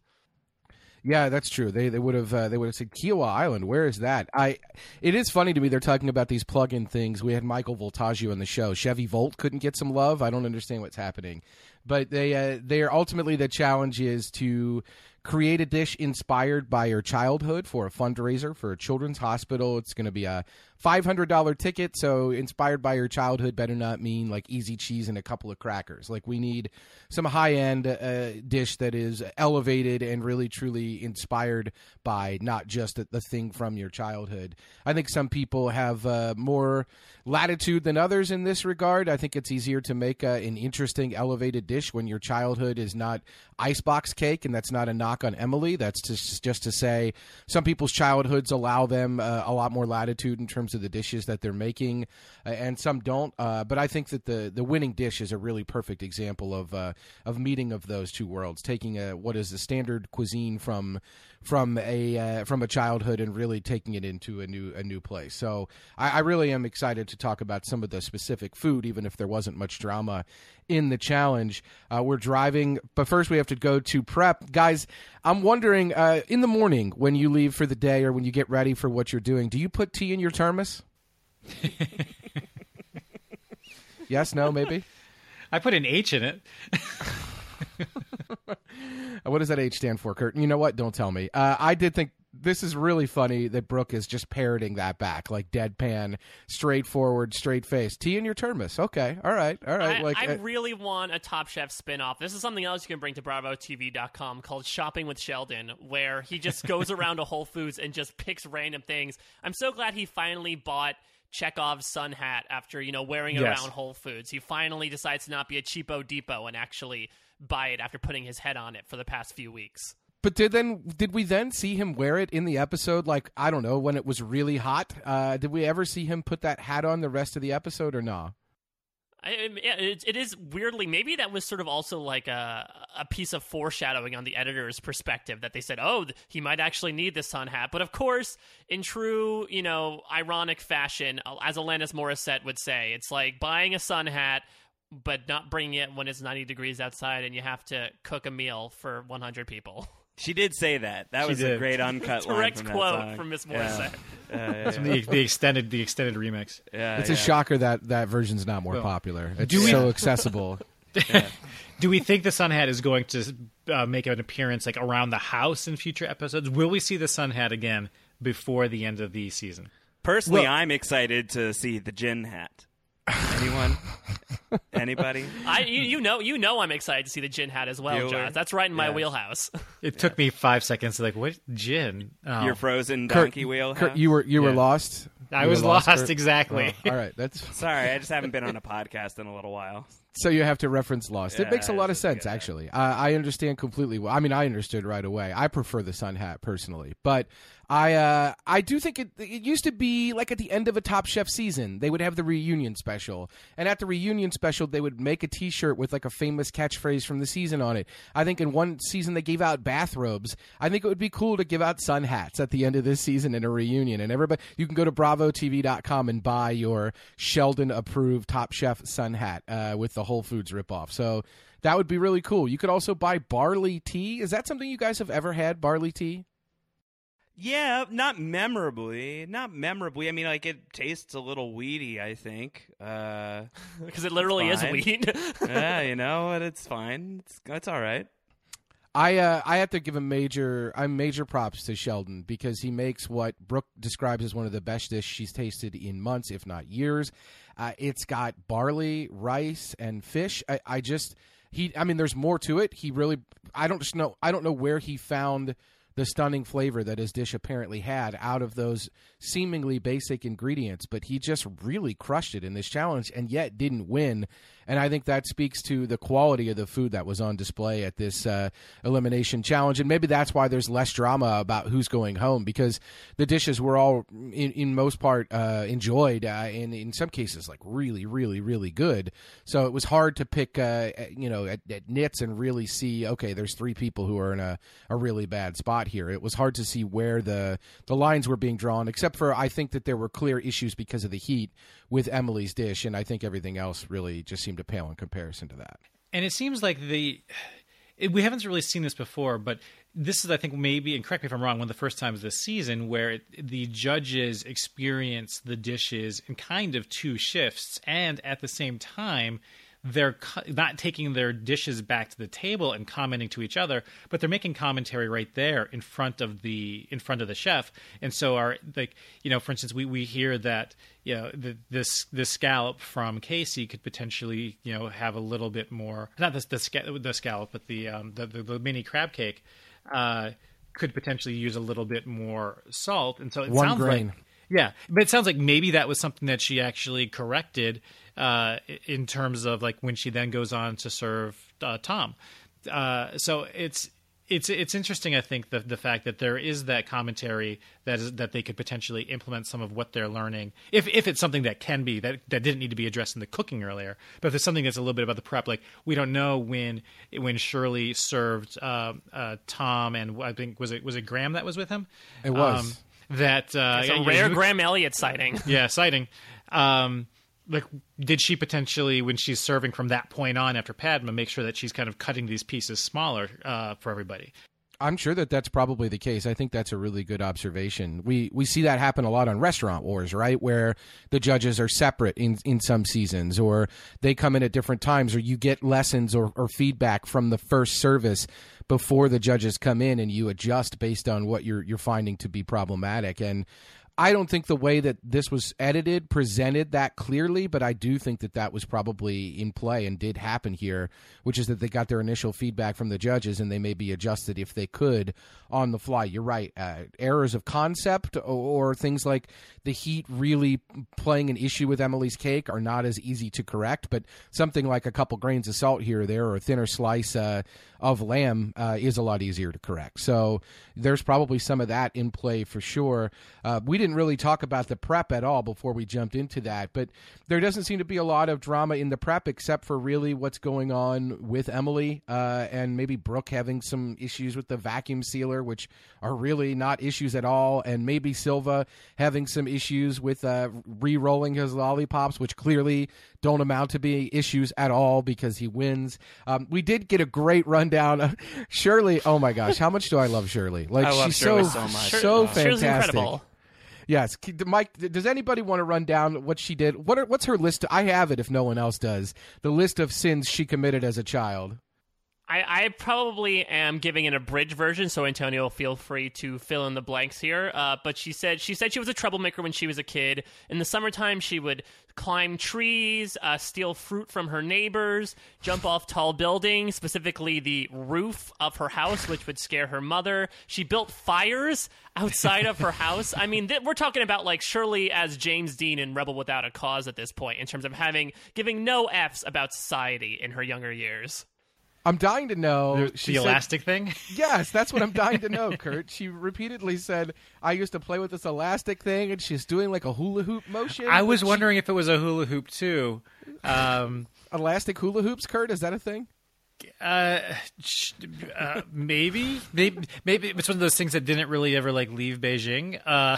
Speaker 1: Yeah, that's true. They they would have uh, they would have said Kiowa Island. Where is that? I. It is funny to me. They're talking about these plug-in things. We had Michael Voltaggio on the show. Chevy Volt couldn't get some love. I don't understand what's happening, but they uh, they are ultimately the challenge is to create a dish inspired by your childhood for a fundraiser for a children's hospital. It's going to be a five hundred dollars ticket, so inspired by your childhood better not mean like easy cheese and a couple of crackers. Like we need some high-end uh, dish that is elevated and really truly inspired by not just the, the thing from your childhood. I think some people have uh, more latitude than others in this regard. I think it's easier to make uh, an interesting elevated dish when your childhood is not icebox cake, and that's not a knock on Emily. That's just, just to say some people's childhoods allow them uh, a lot more latitude in terms of the dishes that they're making, uh, and some don't. Uh, but I think that the, the winning dish is a really perfect example of uh, of meeting of those two worlds, taking a what is the standard cuisine from from a uh, from a childhood and really taking it into a new a new place. So I, I really am excited to talk about some of the specific food, even if there wasn't much drama in the challenge. Uh, we're driving, but first we have to go to prep. Guys, I'm wondering, uh, in the morning when you leave for the day or when you get ready for what you're doing, do you put tea in your thermos? Yes, no, maybe?
Speaker 3: I put an H in it.
Speaker 1: What does that H stand for, Kurt? You know what? Don't tell me. Uh, I did think this is really funny that Brooke is just parroting that back, like deadpan, straightforward, straight face. Tea in your thermos. Okay. All right. All right.
Speaker 2: I,
Speaker 1: like
Speaker 2: I
Speaker 1: uh,
Speaker 2: really want a Top Chef spinoff. This is something else you can bring to Bravo T V dot com called Shopping with Sheldon, where he just goes around to Whole Foods and just picks random things. I'm so glad he finally bought Chekhov's sun hat after, you know, wearing it
Speaker 3: Yes.
Speaker 2: around Whole Foods. He finally decides to not be a cheapo depot and actually buy it after putting his head on it for the past few weeks.
Speaker 1: But did then did we then see him wear it in the episode? Like, I don't know, when it was really hot. Uh, did we ever see him put that hat on the rest of the episode or no?
Speaker 2: I, yeah, it, it is weirdly, maybe that was sort of also like a, a piece of foreshadowing on the editor's perspective that they said, oh, th- he might actually need this sun hat. But of course, in true, you know, ironic fashion, as Alanis Morissette would say, it's like buying a sun hat, but not bringing it when it's ninety degrees outside and you have to cook a meal for one hundred people.
Speaker 4: She did say that. That
Speaker 3: She
Speaker 4: was a
Speaker 3: did.
Speaker 4: great uncut line
Speaker 2: Direct
Speaker 4: from that
Speaker 2: quote
Speaker 4: song.
Speaker 2: from Miss
Speaker 4: Yeah.
Speaker 2: Morissette.
Speaker 4: Yeah, yeah,
Speaker 3: That's
Speaker 4: yeah.
Speaker 3: the, the extended the extended remix.
Speaker 4: Yeah,
Speaker 1: It's
Speaker 4: yeah.
Speaker 1: a shocker that that version's not more
Speaker 3: Well,
Speaker 1: popular. It's
Speaker 3: do we-
Speaker 1: so accessible.
Speaker 3: Do we think the sun hat is going to uh, make an appearance like around the house in future episodes? Will we see the sun hat again before the end of the season?
Speaker 4: Personally,
Speaker 1: Well-
Speaker 4: I'm excited to see the gin hat. Anyone? Anybody?
Speaker 2: I you, you know you know I'm excited to see the gin hat as well,
Speaker 4: Bueller?
Speaker 2: Josh. That's right in my
Speaker 4: Yeah.
Speaker 2: wheelhouse.
Speaker 3: It took me five seconds to like, what gin? Oh.
Speaker 4: Your frozen
Speaker 1: Kurt,
Speaker 4: donkey wheel.
Speaker 1: Kurt,
Speaker 4: house?
Speaker 1: you were you were
Speaker 3: Yeah.
Speaker 1: lost.
Speaker 3: I
Speaker 1: You were
Speaker 3: was lost,
Speaker 1: Kurt?
Speaker 3: exactly.
Speaker 1: Oh, all right, that's
Speaker 4: Sorry, I just haven't been on a podcast in a little while.
Speaker 1: so you have to reference Lost.
Speaker 4: Yeah,
Speaker 1: It makes a lot of
Speaker 4: just
Speaker 1: sense,
Speaker 4: get it.
Speaker 1: actually. I, I understand completely. Well, I mean, I understood right away. I prefer the sun hat personally, but I uh, I do think it it used to be like at the end of a Top Chef season, they would have the reunion special, and at the reunion special, they would make a T-shirt with like a famous catchphrase from the season on it. I think in one season they gave out bathrobes. I think it would be cool to give out sun hats at the end of this season in a reunion, and everybody you can go to bravo T V dot com and buy your Sheldon approved Top Chef sun hat uh, with the Whole Foods ripoff. So that would be really cool. You could also buy barley tea. Is that something you guys have ever had? Barley tea?
Speaker 4: Yeah, not memorably. Not memorably. I mean, like, it tastes a little weedy, I think. Uh,
Speaker 2: Because it literally is
Speaker 4: Fine.
Speaker 2: weed.
Speaker 4: yeah, you know, but it's fine. It's, it's all right.
Speaker 1: I uh, I have to give a major I'm major props to Sheldon because he makes what Brooke describes as one of the best dishes she's tasted in months, if not years. Uh, it's got barley, rice, and fish. I, I just he I mean, there's more to it. He really I don't just know I don't know where he found the stunning flavor that his dish apparently had out of those seemingly basic ingredients, but he just really crushed it in this challenge and yet didn't win. And I think that speaks to the quality of the food that was on display at this uh, elimination challenge. And maybe that's why there's less drama about who's going home, because the dishes were all, in, in most part, uh, enjoyed, uh, and in some cases, like really, really, really good. So it was hard to pick, uh, you know, at, at nits and really see, okay, there's three people who are in a, a really bad spot here. It was hard to see where the, the lines were being drawn, except for I think that there were clear issues because of the heat with Emily's dish, and I think everything else really just seemed to pale in comparison to that.
Speaker 3: And it seems like the it, we haven't really seen this before, but this is, I think, maybe, and correct me if I'm wrong, one of the first times this season where it, the judges experience the dishes in kind of two shifts, and at the same time, they're co- not taking their dishes back to the table and commenting to each other, but they're making commentary right there in front of the in front of the chef. And so, our like you know, for instance, we, we hear that you know the, this this scallop from Casey could potentially you know have a little bit more, not the the, sca- the scallop, but the, um, the the the mini crab cake uh, could potentially use a little bit more salt. And so it
Speaker 1: One
Speaker 3: sounds
Speaker 1: grain.
Speaker 3: like yeah, but it sounds like maybe that was something that she actually corrected uh, in terms of like when she then goes on to serve uh, Tom. Uh, so it's it's it's interesting, I think, the the fact that there is that commentary that is that they could potentially implement some of what they're learning, if if it's something that can be that that didn't need to be addressed in the cooking earlier. But if there's something that's a little bit about the prep, like we don't know when when Shirley served uh, uh, Tom, and I think was it was it Graham that was with him.
Speaker 1: It was.
Speaker 3: Um, that uh,
Speaker 2: It's a
Speaker 3: yeah,
Speaker 2: rare
Speaker 3: you-
Speaker 2: Graham Elliott sighting.
Speaker 3: yeah, sighting. Um, like, did she potentially, when she's serving from that point on after Padma, make sure that she's kind of cutting these pieces smaller uh, for everybody?
Speaker 1: I'm sure that that's probably the case. I think that's a really good observation. We we see that happen a lot on Restaurant Wars, right? Where the judges are separate in, in some seasons, or they come in at different times, or you get lessons or, or feedback from the first service before the judges come in, and you adjust based on what you're you're finding to be problematic. And I don't think the way that this was edited presented that clearly, but I do think that that was probably in play and did happen here, which is that they got their initial feedback from the judges and they may be adjusted if they could on the fly. You're right. Uh, errors of concept or, or things like the heat really playing an issue with Emily's cake are not as easy to correct, but something like a couple grains of salt here or there or a thinner slice uh, of lamb uh, is a lot easier to correct. So there's probably some of that in play for sure. Uh, we didn't really talk about the prep at all before we jumped into that, but there doesn't seem to be a lot of drama in the prep except for really what's going on with Emily uh, and maybe Brooke having some issues with the vacuum sealer, which are really not issues at all, and maybe Silva having some issues with uh, re-rolling his lollipops, which clearly don't amount to be issues at all because he wins. Um, we did get a great rundown of Shirley. Oh my gosh, how much do I love Shirley? Like
Speaker 4: I love
Speaker 1: she's
Speaker 4: Shirley
Speaker 1: so
Speaker 4: so much.
Speaker 1: so
Speaker 2: Shirley's
Speaker 1: fantastic.
Speaker 2: incredible.
Speaker 1: Yes, Mike. Does anybody want to run down what she did? What are, what's her list? I have it if no one else does. The list of sins she committed as a child.
Speaker 2: I, I probably am giving an abridged version, so Antonio, feel free to fill in the blanks here. Uh, but she said she said she was a troublemaker when she was a kid. In the summertime, she would climb trees, uh, steal fruit from her neighbors, jump off tall buildings, specifically the roof of her house, which would scare her mother. She built fires outside of her house. I mean, th- we're talking about like Shirley as James Dean in Rebel Without a Cause at this point, in terms of having giving no F's about society in her younger years.
Speaker 1: I'm dying to know.
Speaker 3: The
Speaker 1: she said-
Speaker 3: elastic thing?
Speaker 1: Yes, that's what I'm dying to know, Kurt. She repeatedly said, I used to play with this elastic thing, and she's doing like a hula hoop motion.
Speaker 3: I was
Speaker 1: She-
Speaker 3: wondering if it was a hula hoop, too. Um,
Speaker 1: Elastic hula hoops, Kurt? Is that a thing?
Speaker 3: uh, sh- uh, maybe. maybe. Maybe it's one of those things that didn't really ever, like, leave Beijing. Uh,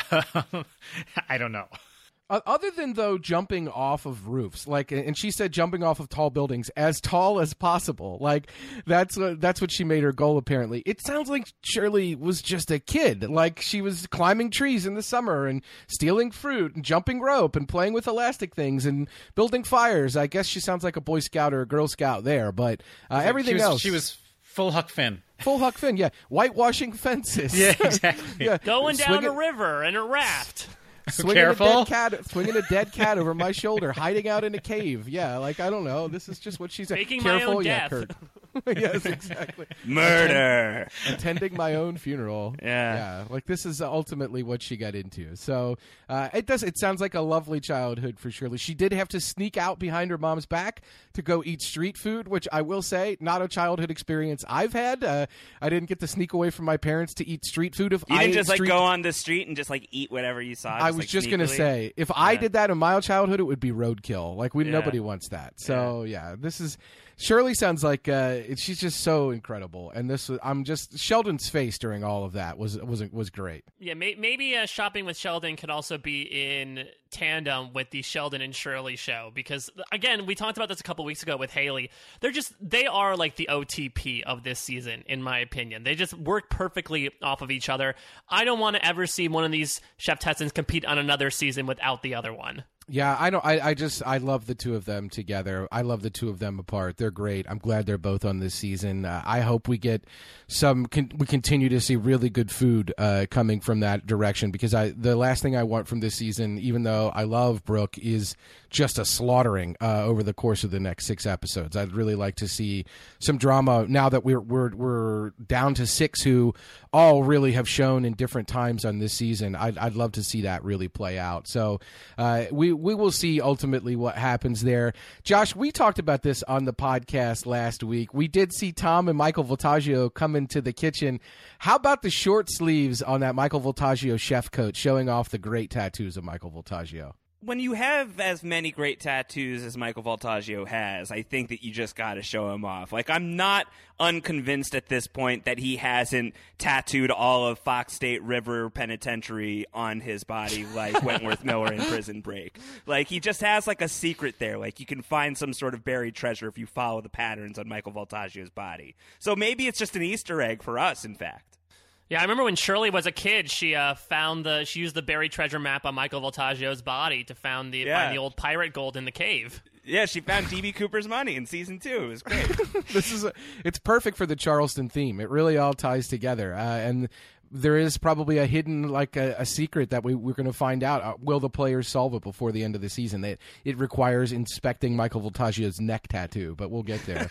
Speaker 3: I don't know.
Speaker 1: Uh, other than, though, jumping off of roofs, like, and she said jumping off of tall buildings as tall as possible. Like, that's what, that's what she made her goal, apparently. It sounds like Shirley was just a kid. Like, she was climbing trees in the summer and stealing fruit and jumping rope and playing with elastic things and building fires. I guess she sounds like a Boy Scout or a Girl Scout there, but uh, everything
Speaker 3: she was,
Speaker 1: else.
Speaker 3: She was full Huck Finn.
Speaker 1: Full Huck Finn, yeah. Whitewashing fences.
Speaker 3: Yeah, exactly.
Speaker 1: yeah.
Speaker 2: Going down
Speaker 1: Swinging-
Speaker 2: a river in a raft.
Speaker 1: Swinging
Speaker 3: Careful.
Speaker 1: a dead cat, swinging a dead cat over my shoulder, hiding out in a cave. Yeah, like I don't know. This is just what she said.
Speaker 2: Faking my
Speaker 1: Careful,
Speaker 2: own
Speaker 1: yeah,
Speaker 2: death.
Speaker 1: Kurt. Yes, exactly.
Speaker 4: Murder.
Speaker 1: Attending my own funeral.
Speaker 4: Yeah.
Speaker 1: yeah. Like this is ultimately what she got into. So uh, it does. It sounds like a lovely childhood for Shirley. She did have to sneak out behind her mom's back to go eat street food, which I will say, not a childhood experience I've had. Uh, I didn't get to sneak away from my parents to eat street food. If
Speaker 4: You
Speaker 1: I
Speaker 4: didn't
Speaker 1: ate
Speaker 4: just like
Speaker 1: street
Speaker 4: go on the street and just like eat whatever you saw.
Speaker 1: I was
Speaker 4: like,
Speaker 1: just gonna
Speaker 4: sneakily?
Speaker 1: say, if I
Speaker 4: Yeah.
Speaker 1: did that in my childhood, it would be roadkill. Like we,
Speaker 4: Yeah.
Speaker 1: nobody wants that. So yeah, this is Shirley sounds like uh, she's just so incredible, and this was, I'm just Sheldon's face during all of that was was was great.
Speaker 2: Yeah, may- maybe uh, shopping with Sheldon could also be in tandem with the Sheldon and Shirley show, because again, we talked about this a couple weeks ago with Haley. They're just they are like the O T P of this season, in my opinion. They just work perfectly off of each other. I don't want to ever see one of these Chef Tetsons compete on another season without the other one.
Speaker 1: Yeah, I don't. I, I just I love the two of them together. I love the two of them apart. They're great. I'm glad they're both on this season. Uh, I hope we get some. Con- we continue to see really good food uh, coming from that direction, because I the last thing I want from this season, even though I love Brooke, is just a slaughtering uh, over the course of the next six episodes. I'd really like to see some drama now that we're we're we're down to six who all really have shown in different times on this season. I'd I'd love to see that really play out. So uh, we. We will see ultimately what happens there. Josh, we talked about this on the podcast last week. We did see Tom and Michael Voltaggio come into the kitchen. How about the short sleeves on that Michael Voltaggio chef coat, showing off the great tattoos of Michael Voltaggio?
Speaker 4: When you have as many great tattoos as Michael Voltaggio has, I think that you just got to show him off. Like, I'm not unconvinced at this point that he hasn't tattooed all of Fox State River Penitentiary on his body like Wentworth Miller in Prison Break. Like, he just has, like, a secret there. Like, you can find some sort of buried treasure if you follow the patterns on Michael Voltaggio's body. So maybe it's just an Easter egg for us, in fact.
Speaker 2: Yeah, I remember when Shirley was a kid, she uh, found the she used the buried treasure map on Michael Voltaggio's body to found the
Speaker 4: Yeah.
Speaker 2: find the old pirate gold in the cave.
Speaker 4: Yeah, she found D B Cooper's money in season two. It was great.
Speaker 1: This is a, it's perfect for the Charleston theme. It really all ties together, uh, and there is probably a hidden, like a, a secret that we, we're going to find out. Uh, will the players solve it before the end of the season? It, it requires inspecting Michael Voltaggio's neck tattoo, but we'll get there.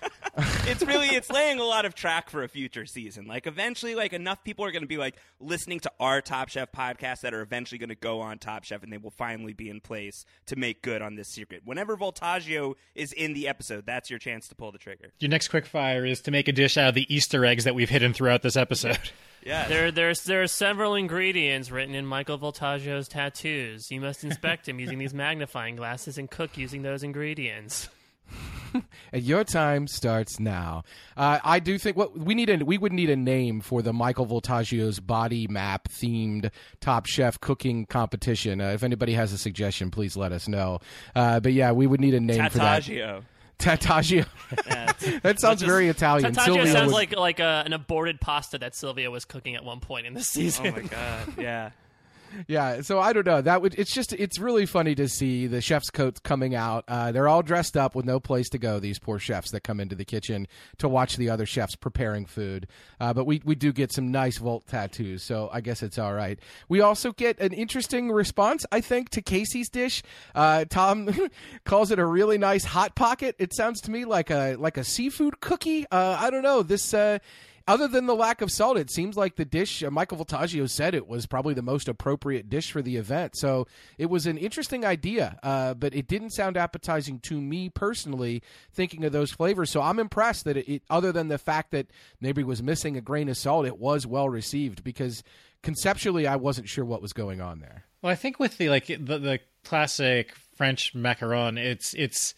Speaker 4: It's really it's laying a lot of track for a future season. Like eventually, like enough people are going to be like listening to our Top Chef podcast that are eventually going to go on Top Chef, and they will finally be in place to make good on this secret. Whenever Voltaggio is in the episode, that's your chance to pull the trigger.
Speaker 3: Your next quick fire is to make a dish out of the Easter eggs that we've hidden throughout this episode.
Speaker 4: Yeah,
Speaker 2: There, there's there are several ingredients written in Michael Voltaggio's tattoos. You must inspect him using these magnifying glasses and cook using those ingredients.
Speaker 1: And your time starts now. Uh, I do think what we need a we would need a name for the Michael Voltaggio's body map themed Top Chef cooking competition. Uh, if anybody has a suggestion, please let us know. Uh, but yeah, we would need a name for that.
Speaker 4: Tattaggio.
Speaker 1: Tattaggio. That sounds
Speaker 2: Just-
Speaker 1: very Italian.
Speaker 2: Tattaggio
Speaker 1: Sylvia
Speaker 2: sounds
Speaker 1: was-
Speaker 2: like like a, an aborted pasta that Sylvia was cooking at one point in the season.
Speaker 4: Oh my god, yeah.
Speaker 1: Yeah, so I don't know. That would it's just it's really funny to see the chef's coats coming out. Uh, they're all dressed up with no place to go. These poor chefs that come into the kitchen to watch the other chefs preparing food. Uh, but we we do get some nice Volt tattoos, so I guess it's all right. We also get an interesting response, I think, to Casey's dish. Uh, Tom calls it a really nice hot pocket. It sounds to me like a like a seafood cookie. Uh, I don't know this. Uh, Other than the lack of salt, it seems like the dish, uh, Michael Voltaggio said it was probably the most appropriate dish for the event. So it was an interesting idea, uh, but it didn't sound appetizing to me personally, thinking of those flavors. So I'm impressed that it, it other than the fact that maybe it was missing a grain of salt, it was well received, because conceptually I wasn't sure what was going on there.
Speaker 3: Well, I think with the like the, the classic French macaron, it's it's.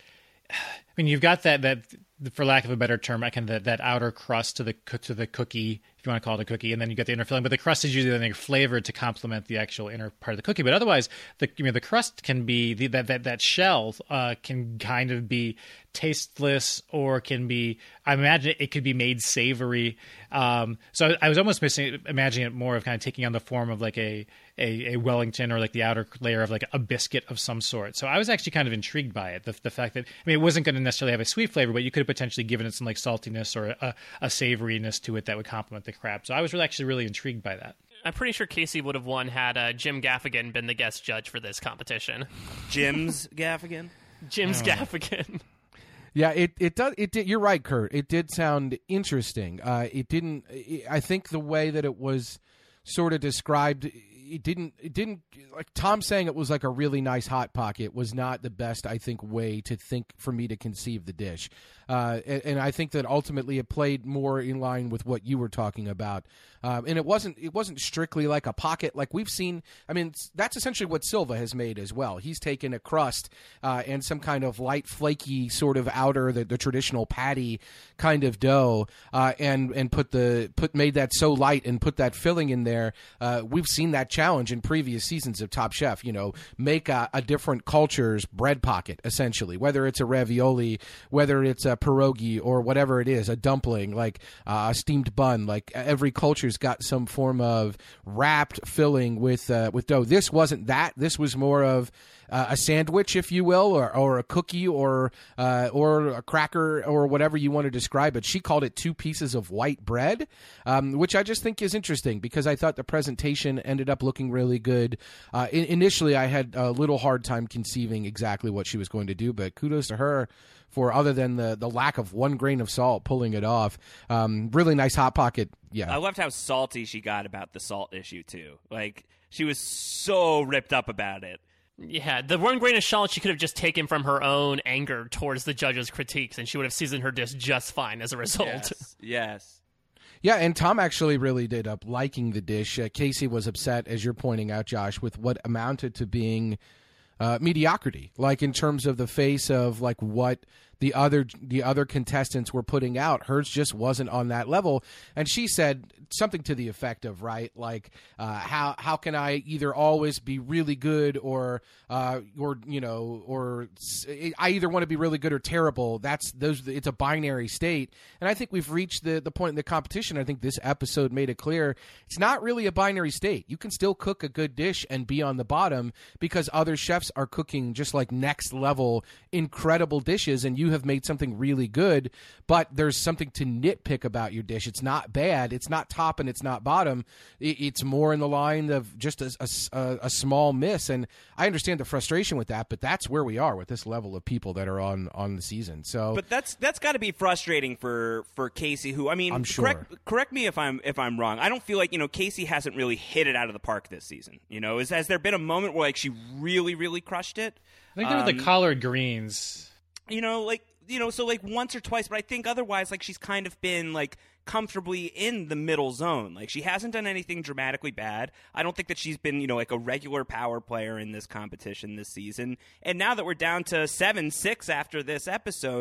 Speaker 3: I mean, you've got that that for lack of a better term, I can that, that outer crust to the to the cookie, if you want to call it a cookie, and then you get the inner filling. But the crust is usually then flavored to complement the actual inner part of the cookie. But otherwise, the you know the crust can be the, that that that shell uh, can kind of be tasteless, or can be. I imagine it could be made savory. Um, so I was almost missing, imagining it more of kind of taking on the form of like a, a a Wellington, or like the outer layer of like a biscuit of some sort. So I was actually kind of intrigued by it. The the fact that, I mean, it wasn't going to necessarily have a sweet flavor, but you could have potentially given it some like saltiness or a, a savoriness to it that would complement the crab. So I was really actually really intrigued by that.
Speaker 2: I'm pretty sure Casey would have won had uh, Jim Gaffigan been the guest judge for this competition.
Speaker 4: Jim's Gaffigan?
Speaker 2: Jim's
Speaker 3: Oh.
Speaker 2: Gaffigan.
Speaker 1: Yeah, it it does. It did. You're right, Kurt. It did sound interesting. Uh, it didn't. It, I think the way that it was sort of described, it didn't. It didn't. Like Tom saying it was like a really nice hot pocket was not the best, I think, way to think for me to conceive the dish. Uh, and, and I think that ultimately it played more in line with what you were talking about. Um, and it wasn't it wasn't strictly like a pocket like we've seen. I mean, that's essentially what Silva has made as well. He's taken a crust uh, and some kind of light, flaky sort of outer, the, the traditional patty kind of dough, uh, and and put the put made that so light and put that filling in there. Uh, we've seen that challenge in previous seasons of Top Chef. You know, make a, a different culture's bread pocket, essentially, whether it's a ravioli, whether it's a pierogi, or whatever it is, a dumpling, like uh, a steamed bun. Like every culture's got some form of wrapped filling with uh, with dough. This wasn't that. This was more of uh, a sandwich, if you will, or or a cookie, or uh, or a cracker, or whatever you want to describe it. She called it two pieces of white bread, um, which I just think is interesting, because I thought the presentation ended up looking really good. Uh, in, initially, I had a little hard time conceiving exactly what she was going to do, but kudos to her for, other than the, the lack of one grain of salt, pulling it off. Um, really nice hot pocket. Yeah,
Speaker 4: I loved how salty she got about the salt issue too. Like, she was so ripped up about it.
Speaker 2: Yeah, the one grain of salt she could have just taken from her own anger towards the judges' critiques, and she would have seasoned her dish just fine as a result.
Speaker 4: Yes. Yes.
Speaker 1: Yeah, and Tom actually really did up liking the dish. Uh, Casey was upset, as you're pointing out, Josh, with what amounted to being uh, mediocrity, like in terms of the face of like what the other the other contestants were putting out. Hers just wasn't on that level, and she said something to the effect of, right, like uh, how how can I either always be really good or uh, or you know or I either want to be really good or terrible. That's those. It's a binary state, and I think we've reached the the point in the competition. I think this episode made it clear it's not really a binary state. You can still cook a good dish and be on the bottom, because other chefs are cooking just like next level incredible dishes, and you have made something really good, but there's something to nitpick about your dish. It's not bad. It's not top and it's not bottom. It's more in the line of just a, a, a small miss. And I understand the frustration with that, but that's where we are with this level of people that are on, on the season. So,
Speaker 4: but that's that's got to be frustrating for, for Casey, who, I mean,
Speaker 1: I'm sure.
Speaker 4: correct correct me if I'm if I'm wrong. I don't feel like, you know, Casey hasn't really hit it out of the park this season. You know, is has there been a moment where like she really really crushed it?
Speaker 3: I think they were
Speaker 4: Um,
Speaker 3: the collard greens.
Speaker 4: You know, like, you know, so like once or twice, but I think otherwise, like, she's kind of been like comfortably in the middle zone. Like, she hasn't done anything dramatically bad. I don't think that she's been, you know, like a regular power player in this competition this season. And now that we're down to seven six after this episode,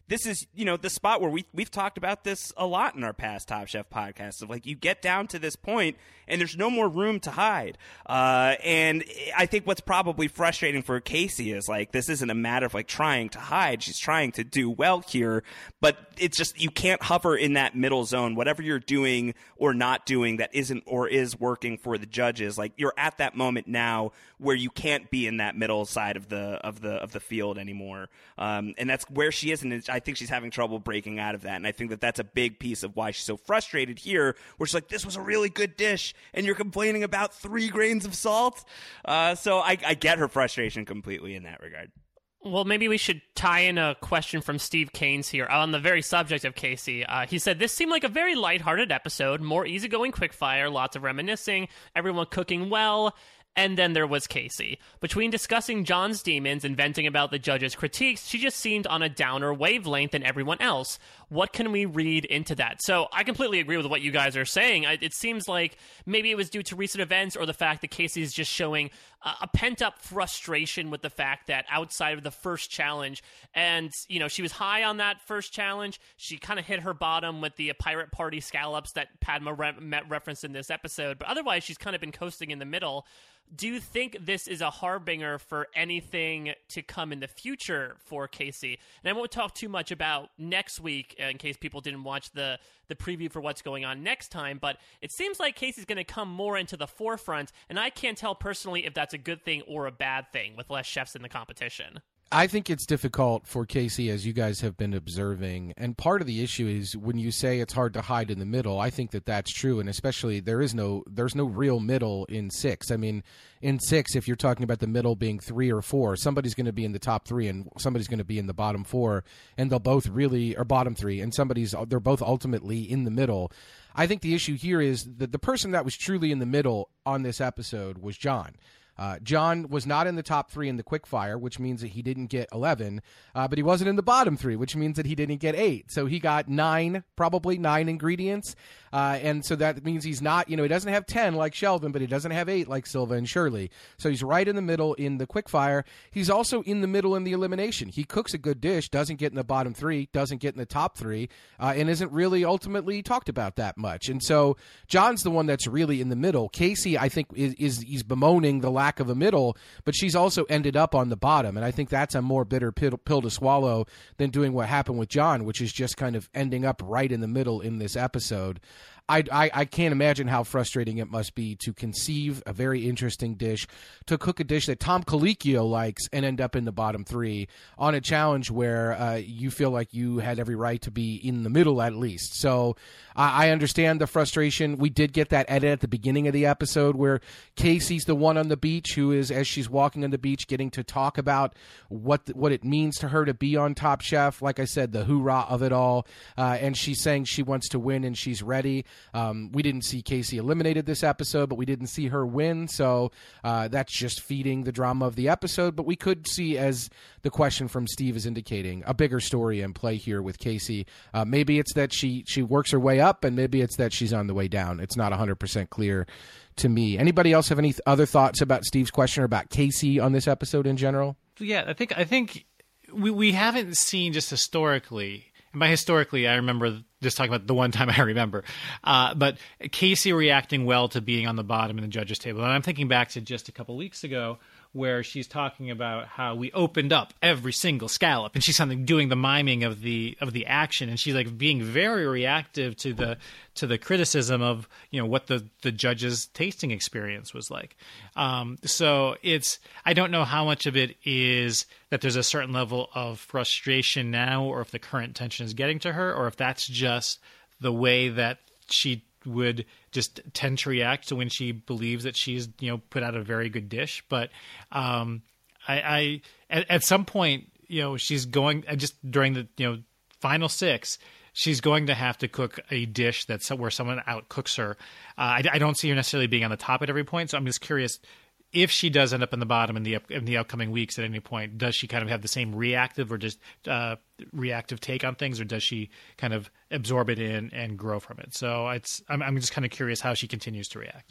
Speaker 4: this is, you know, the spot where we, we've talked about this a lot in our past Top Chef podcasts of like, you get down to this point and there's no more room to hide. Uh, and I think what's probably frustrating for Casey is like, this isn't a matter of like trying to hide. She's trying to do well here, but it's just, you can't hover in that middle zone. Whatever you're doing or not doing that isn't or is working for the judges, like you're at that moment now where you can't be in that middle side of the of the of the field anymore. Um, and that's where she is, and I think she's having trouble breaking out of that. And I think that that's a big piece of why she's so frustrated here, where she's like, this was a really good dish, and you're complaining about three grains of salt. Uh, so I, I get her frustration completely in that regard.
Speaker 2: Well, maybe we should tie in a question from Steve Kanes here on the very subject of Casey. Uh, he said, this seemed like a very lighthearted episode, more easygoing quickfire, lots of reminiscing, everyone cooking well. And then there was Casey. Between discussing John's demons and venting about the judges' critiques, she just seemed on a downer wavelength than everyone else. What can we read into that? So I completely agree with what you guys are saying. I, it seems like maybe it was due to recent events or the fact that Casey is just showing a, a pent-up frustration with the fact that outside of the first challenge, and, you know, she was high on that first challenge. She kind of hit her bottom with the Pirate Party scallops that Padma re- met referenced in this episode. But otherwise, she's kind of been coasting in the middle. Do you think this is a harbinger for anything to come in the future for Casey? And I won't talk too much about next week uh, in case people didn't watch the, the preview for what's going on next time, but it seems like Casey's going to come more into the forefront, and I can't tell personally if that's a good thing or a bad thing with less chefs in the competition.
Speaker 1: I think it's difficult for Casey, as you guys have been observing, and part of the issue is when you say it's hard to hide in the middle. I think that that's true, and especially there is no there's no real middle in six. I mean, in six, if you're talking about the middle being three or four, somebody's going to be in the top three and somebody's going to be in the bottom four, and they'll both really or bottom three, and somebody's they're both ultimately in the middle. I think the issue here is that the person that was truly in the middle on this episode was John. Uh, John was not in the top three in the quickfire, which means that he didn't get eleven, uh, but he wasn't in the bottom three, which means that he didn't get eight. So he got nine, probably nine ingredients. Uh, and so that means he's not, you know, he doesn't have ten like Sheldon, but he doesn't have eight like Silva and Shirley. So he's right in the middle in the quickfire. He's also in the middle in the elimination. He cooks a good dish, doesn't get in the bottom three, doesn't get in the top three, uh, and isn't really ultimately talked about that much. And so John's the one that's really in the middle. Casey, I think, is, is he's bemoaning the lack of a middle, but she's also ended up on the bottom. And I think that's a more bitter pill, pill to swallow than doing what happened with John, which is just kind of ending up right in the middle in this episode. I, I, I can't imagine how frustrating it must be to conceive a very interesting dish, to cook a dish that Tom Colicchio likes and end up in the bottom three on a challenge where uh, you feel like you had every right to be in the middle at least. So uh, I understand the frustration. We did get that edit at the beginning of the episode where Casey's the one on the beach who is, as she's walking on the beach, getting to talk about what what it means to her to be on Top Chef. Like I said, the hoorah of it all. Uh, and she's saying she wants to win and she's ready. Um, we didn't see Casey eliminated this episode, but we didn't see her win, so uh, that's just feeding the drama of the episode. But we could see, as the question from Steve is indicating, a bigger story in play here with Casey. Uh, maybe it's that she, she works her way up, and maybe it's that she's on the way down. It's not one hundred percent clear to me. Anybody else have any th- other thoughts about Steve's question or about Casey on this episode in general?
Speaker 3: Yeah, I think I think we we haven't seen just historically. And by historically, I remember just talking about the one time I remember. Uh, but Casey reacting well to being on the bottom in the judges' table. And I'm thinking back to just a couple weeks ago where she's talking about how we opened up every single scallop, and she's something doing the miming of the of the action, and she's like being very reactive to the to the criticism of, you know, what the the judges' tasting experience was like. Um, so it's I don't know how much of it is that there's a certain level of frustration now, or if the current tension is getting to her, or if that's just the way that she would just tend to react to when she believes that she's, you know, put out a very good dish. But um, I, I at, at some point, you know, she's going just during the, you know, final six, she's going to have to cook a dish that's where someone outcooks her. Uh, I, I don't see her necessarily being on the top at every point. So I'm just curious, if she does end up in the bottom in the in the upcoming weeks at any point, does she kind of have the same reactive or just uh, reactive take on things, or does she kind of absorb it in and grow from it? So it's I'm, I'm just kind of curious how she continues to react.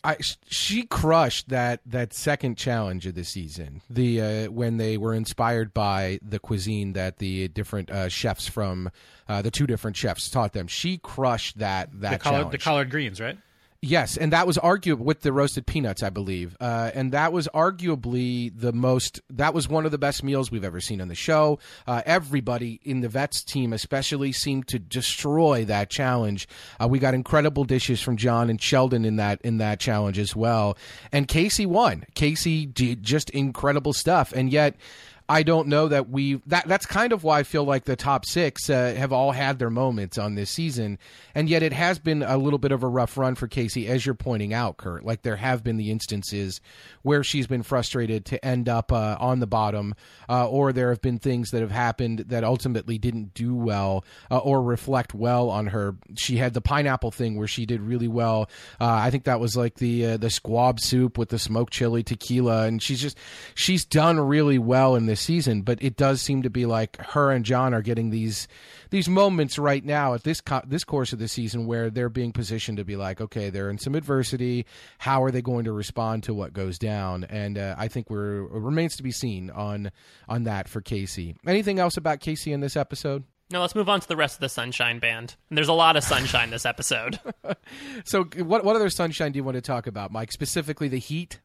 Speaker 1: I, she crushed that, that second challenge of the season. The uh, when they were inspired by the cuisine that the different uh, chefs from uh, the two different chefs taught them. She crushed that that
Speaker 3: the collard,
Speaker 1: challenge.
Speaker 3: the collard greens, right?
Speaker 1: Yes, and that was arguable with the roasted peanuts, I believe. Uh, and that was arguably the most, that was one of the best meals we've ever seen on the show. Uh, everybody in the Vets team especially seemed to destroy that challenge. Uh, we got incredible dishes from John and Sheldon in that in that challenge as well. And Casey won. Casey did just incredible stuff. And yet, I don't know that we that that's kind of why I feel like the top six uh, have all had their moments on this season, and yet it has been a little bit of a rough run for Casey, as you're pointing out, Kurt. Like there have been the instances where she's been frustrated to end up uh, on the bottom, uh, or there have been things that have happened that ultimately didn't do well uh, or reflect well on her. She had the pineapple thing where she did really well. Uh, I think that was like the uh, the squab soup with the smoked chili tequila, and she's just she's done really well in this season, but it does seem to be like her and John are getting these these moments right now at this co- this course of the season where they're being positioned to be like, okay, they're in some adversity. How are they going to respond to what goes down? And uh, I think we're it remains to be seen on on that for Casey. Anything else about Casey in this episode?
Speaker 2: No, let's move on to the rest of the Sunshine Band. And there's a lot of sunshine this episode.
Speaker 1: So, what what other sunshine do you want to talk about, Mike? Specifically, the heat.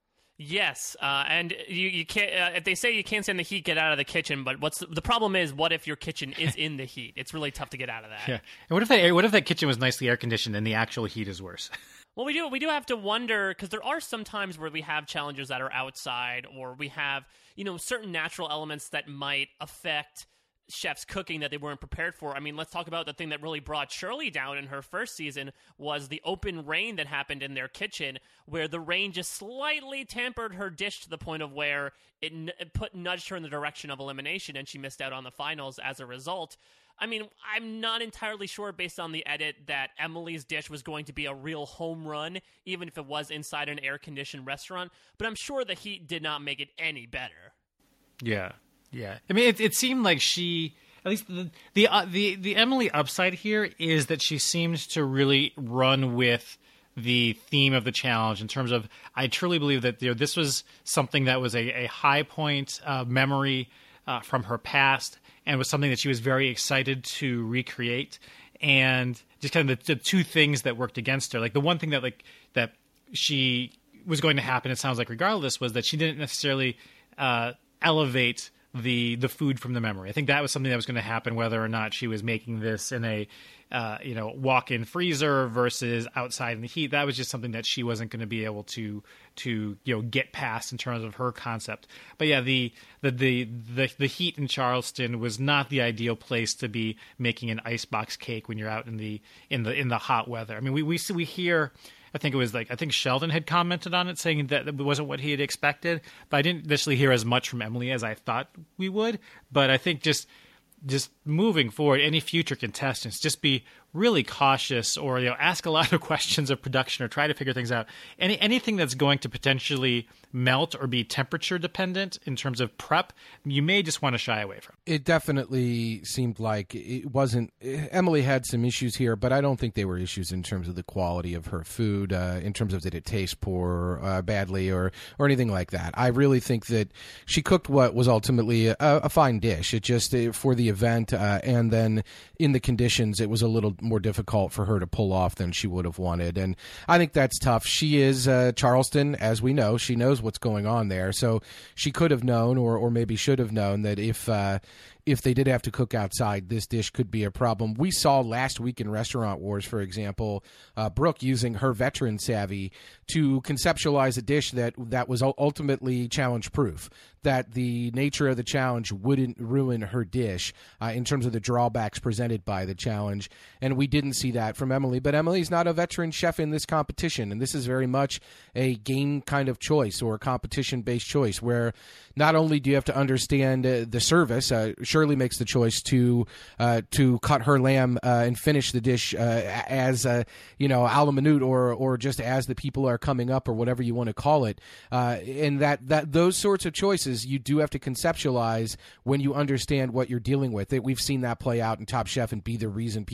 Speaker 2: Yes, uh, and you you can't. Uh, if they say you can't stand the heat, get out of the kitchen. But what's the, the problem is? What if your kitchen is in the heat? It's really tough to get out of that.
Speaker 3: Yeah. And what if that what if that kitchen was nicely air conditioned and the actual heat is worse?
Speaker 2: Well, we do we do have to wonder, because there are some times where we have challenges that are outside, or we have you know certain natural elements that might affect chefs cooking that they weren't prepared for. I mean, let's talk about the thing that really brought Shirley down in her first season was the open rain that happened in their kitchen, where the rain just slightly tempered her dish to the point of where it, n- it put nudged her in the direction of elimination, and she missed out on the finals as a result. I mean, I'm not entirely sure based on the edit that Emily's dish was going to be a real home run, even if it was inside an air-conditioned restaurant, but I'm sure the heat did not make it any better.
Speaker 3: Yeah. Yeah, I mean, it, it seemed like she, at least the the, uh, the the Emily upside here is that she seems to really run with the theme of the challenge in terms of, I truly believe that you know, this was something that was a, a high point uh, memory uh, from her past, and was something that she was very excited to recreate, and just kind of the, the two things that worked against her. Like the one thing that like that she was going to happen, it sounds like regardless, was that she didn't necessarily uh, elevate the the food from the memory. I think that was something that was going to happen whether or not she was making this in a uh, you know walk-in freezer versus outside in the heat. That was just something that she wasn't going to be able to to you know get past in terms of her concept. But yeah, the the the the, the heat in Charleston was not the ideal place to be making an icebox cake when you're out in the in the in the hot weather. I mean, we we we hear. I think it was like I think Sheldon had commented on it, saying that it wasn't what he had expected. But I didn't initially hear as much from Emily as I thought we would. But I think just just moving forward, any future contestants, just be really cautious, or you know, ask a lot of questions of production, or try to figure things out. Any anything that's going to potentially melt or be temperature dependent in terms of prep, you may just want to shy away from.
Speaker 1: It definitely seemed like it wasn't. Emily had some issues here, but I don't think they were issues in terms of the quality of her food, uh, in terms of did it taste poor, uh, badly, or or anything like that. I really think that she cooked what was ultimately a, a fine dish. It just uh, for the event, uh, and then in the conditions, it was a little more difficult for her to pull off than she would have wanted, and I think that's tough. She is uh, Charleston, as we know. She knows what's going on there, so she could have known, or or maybe should have known, that if uh, if they did have to cook outside, this dish could be a problem. We saw last week in Restaurant Wars, for example, uh, Brooke using her veteran savvy to conceptualize a dish that that was ultimately challenge proof, that the nature of the challenge wouldn't ruin her dish uh, in terms of the drawbacks presented by the challenge. And we didn't see that from Emily, but Emily's not a veteran chef in this competition, and this is very much a game kind of choice, or a competition-based choice, where not only do you have to understand uh, the service, uh, Shirley makes the choice to uh, to cut her lamb uh, and finish the dish uh, as uh, you know a la minute, or or just as the people are coming up, or whatever you want to call it. Uh, and that that those sorts of choices you do have to conceptualize when you understand what you're dealing with. We've seen that play out in Top Chef and be the reason people are eliminated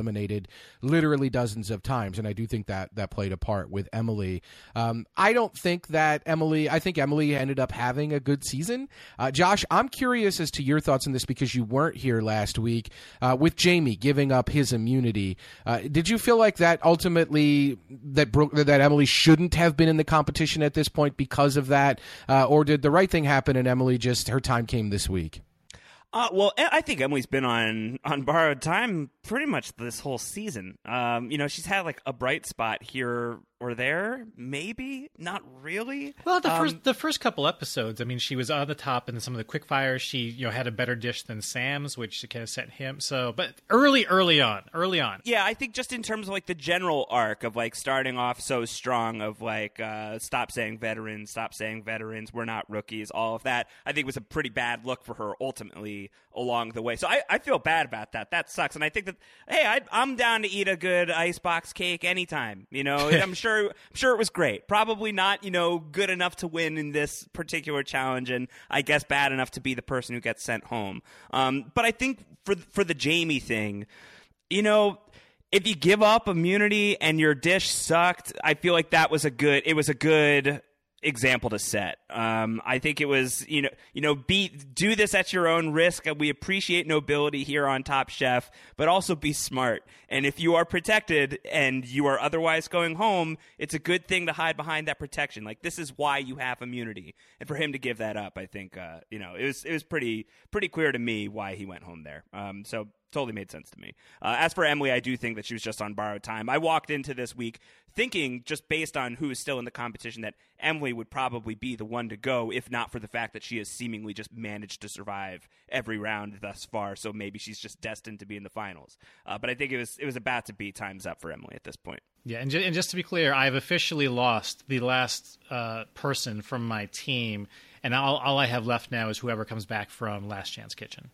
Speaker 1: eliminated literally dozens of times, and I do think that that played a part with Emily. Um, I don't think that Emily, I think Emily ended up having a good season. Uh, Josh, I'm curious as to your thoughts on this because you weren't here last week uh, with Jamie giving up his immunity. Uh, did you feel like that ultimately, that Brooke, that Emily shouldn't have been in the competition at this point because of that? Uh, or did the right thing happen and Emily just, her time came this week?
Speaker 4: Uh, well, I think Emily's been on, on borrowed time pretty much this whole season. Um, you know, she's had like a bright spot here or there, maybe, not really.
Speaker 3: Well, the
Speaker 4: um,
Speaker 3: first the first couple episodes, I mean, she was on the top in some of the quick fires. She, you know, had a better dish than Sam's, which kind of sent him. So, but early, early on, early on.
Speaker 4: Yeah, I think just in terms of like the general arc of like starting off so strong of like uh, stop saying veterans, stop saying veterans, we're not rookies, all of that, I think was a pretty bad look for her ultimately along the way. So I, I feel bad about that. That sucks. And I think that, hey, I, I'm down to eat a good icebox cake anytime. You know, I'm sure I'm sure it was great. Probably not, you know, good enough to win in this particular challenge, and I guess bad enough to be the person who gets sent home. Um, but I think for for the Jamie thing, you know, if you give up immunity and your dish sucked, I feel like that was a good. It was a good example to set. Um, I think it was, you know, you know, be do this at your own risk. We appreciate nobility here on Top Chef, but also be smart. And if you are protected and you are otherwise going home, it's a good thing to hide behind that protection. Like, this is why you have immunity. And for him to give that up, I think, uh, you know, it was it was pretty pretty clear to me why he went home there. Um, so. Totally made sense to me. Uh, as for Emily, I do think that she was just on borrowed time. I walked into this week thinking, just based on who is still in the competition, that Emily would probably be the one to go, if not for the fact that she has seemingly just managed to survive every round thus far. So maybe she's just destined to be in the finals. Uh, but I think it was it was about to be time's up for Emily at this point.
Speaker 3: Yeah, and, ju- and just to be clear, I've officially lost the last uh, person from my team, and all, all I have left now is whoever comes back from Last Chance Kitchen.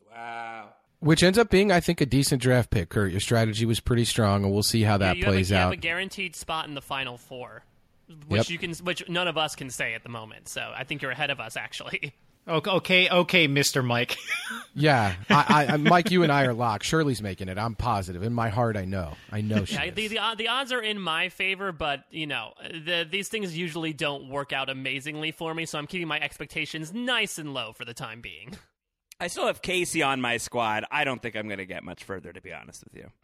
Speaker 4: Wow.
Speaker 1: Which ends up being, I think, a decent draft pick, Kurt. Your strategy was pretty strong, and we'll see how that
Speaker 2: yeah, you
Speaker 1: plays
Speaker 2: have a, you
Speaker 1: out.
Speaker 2: have a guaranteed spot in the final four, which
Speaker 1: Yep.
Speaker 2: you can, which none of us can say at the moment. So I think you're ahead of us, actually.
Speaker 3: Okay, okay, okay, Mister Mike.
Speaker 1: Yeah, I, I, Mike, you and I are locked. Shirley's making it. I'm positive. In my heart, I know. I know she
Speaker 2: Yeah,
Speaker 1: is.
Speaker 2: the, the the odds are in my favor, but you know, the, these things usually don't work out amazingly for me. So I'm keeping my expectations nice and low for the time being.
Speaker 4: I still have Casey on my squad. I don't think I'm going to get much further, to be honest with you.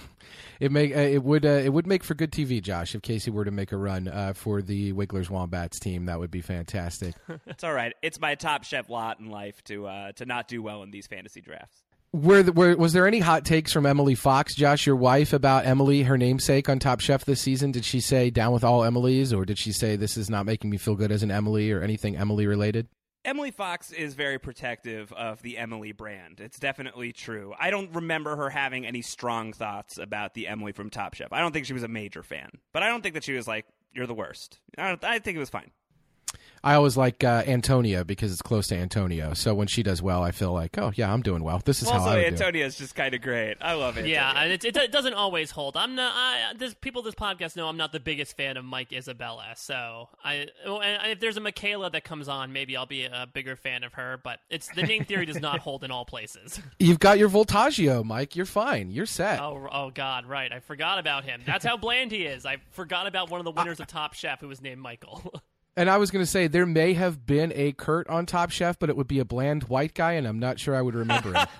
Speaker 1: It make uh, it would uh, it would make for good T V, Josh. If Casey were to make a run uh, for the Wigglers Wombats team, that would be fantastic.
Speaker 4: It's all right. It's my Top Chef lot in life to uh, to not do well in these fantasy drafts.
Speaker 1: Were, the, were was there any hot takes from Emily Fox, Josh, your wife, about Emily, her namesake, on Top Chef this season? Did she say down with all Emilys, or did she say this is not making me feel good as an Emily, or anything Emily related?
Speaker 4: Emily Fox is very protective of the Emily brand. It's definitely true. I don't remember her having any strong thoughts about the Emily from Top Chef. I don't think she was a major fan, but I don't think that she was like, you're the worst. I, don't, I think it was fine.
Speaker 1: I always like uh, Antonia because it's close to Antonio. So when she does well, I feel like, oh, yeah, I'm doing well. This is
Speaker 4: also,
Speaker 1: how I would
Speaker 4: Antonia is just kind of great. I love it.
Speaker 2: Yeah, and it, it, it doesn't always hold. I'm not. I, this people this podcast know I'm not the biggest fan of Mike Isabella. So I, and if there's a Michaela that comes on, maybe I'll be a bigger fan of her. But it's the name theory does not hold in all places.
Speaker 1: You've got your Voltaggio, Mike. You're fine. You're set.
Speaker 2: Oh, oh God, right. I forgot about him. That's how bland he is. I forgot about one of the winners of Top Chef who was named Michael.
Speaker 1: And I was going to say, there may have been a Kurt on Top Chef, but it would be a bland white guy, and I'm not sure I would remember it.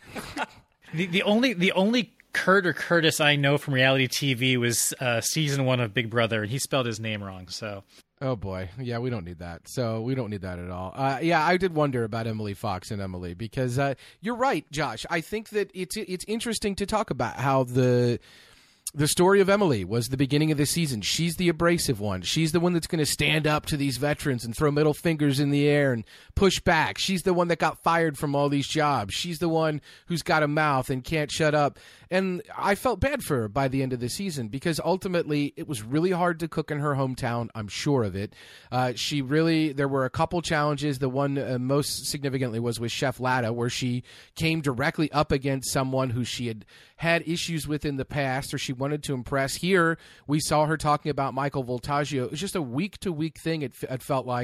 Speaker 3: the, the only the only Kurt or Curtis I know from reality T V was uh, season one of Big Brother, and he spelled his name wrong. So,
Speaker 1: oh boy, yeah, we don't need that. So we don't need that at all. Uh, yeah, I did wonder about Emily Fox and Emily because uh, you're right, Josh. I think that it's it's interesting to talk about how the. The story of Emily was the beginning of the season. She's the abrasive one. She's the one that's going to stand up to these veterans and throw middle fingers in the air and push back. She's the one that got fired from all these jobs. She's the one who's got a mouth and can't shut up. And I felt bad for her by the end of the season because ultimately it was really hard to cook in her hometown. I'm sure of it. Uh, she really, there were a couple challenges. The one uh, most significantly was with Chef Latta, where she came directly up against someone who she had had issues with in the past, or she wanted to impress. Here, we saw her talking about Michael Voltaggio. It was just a week-to-week thing, it, it felt like,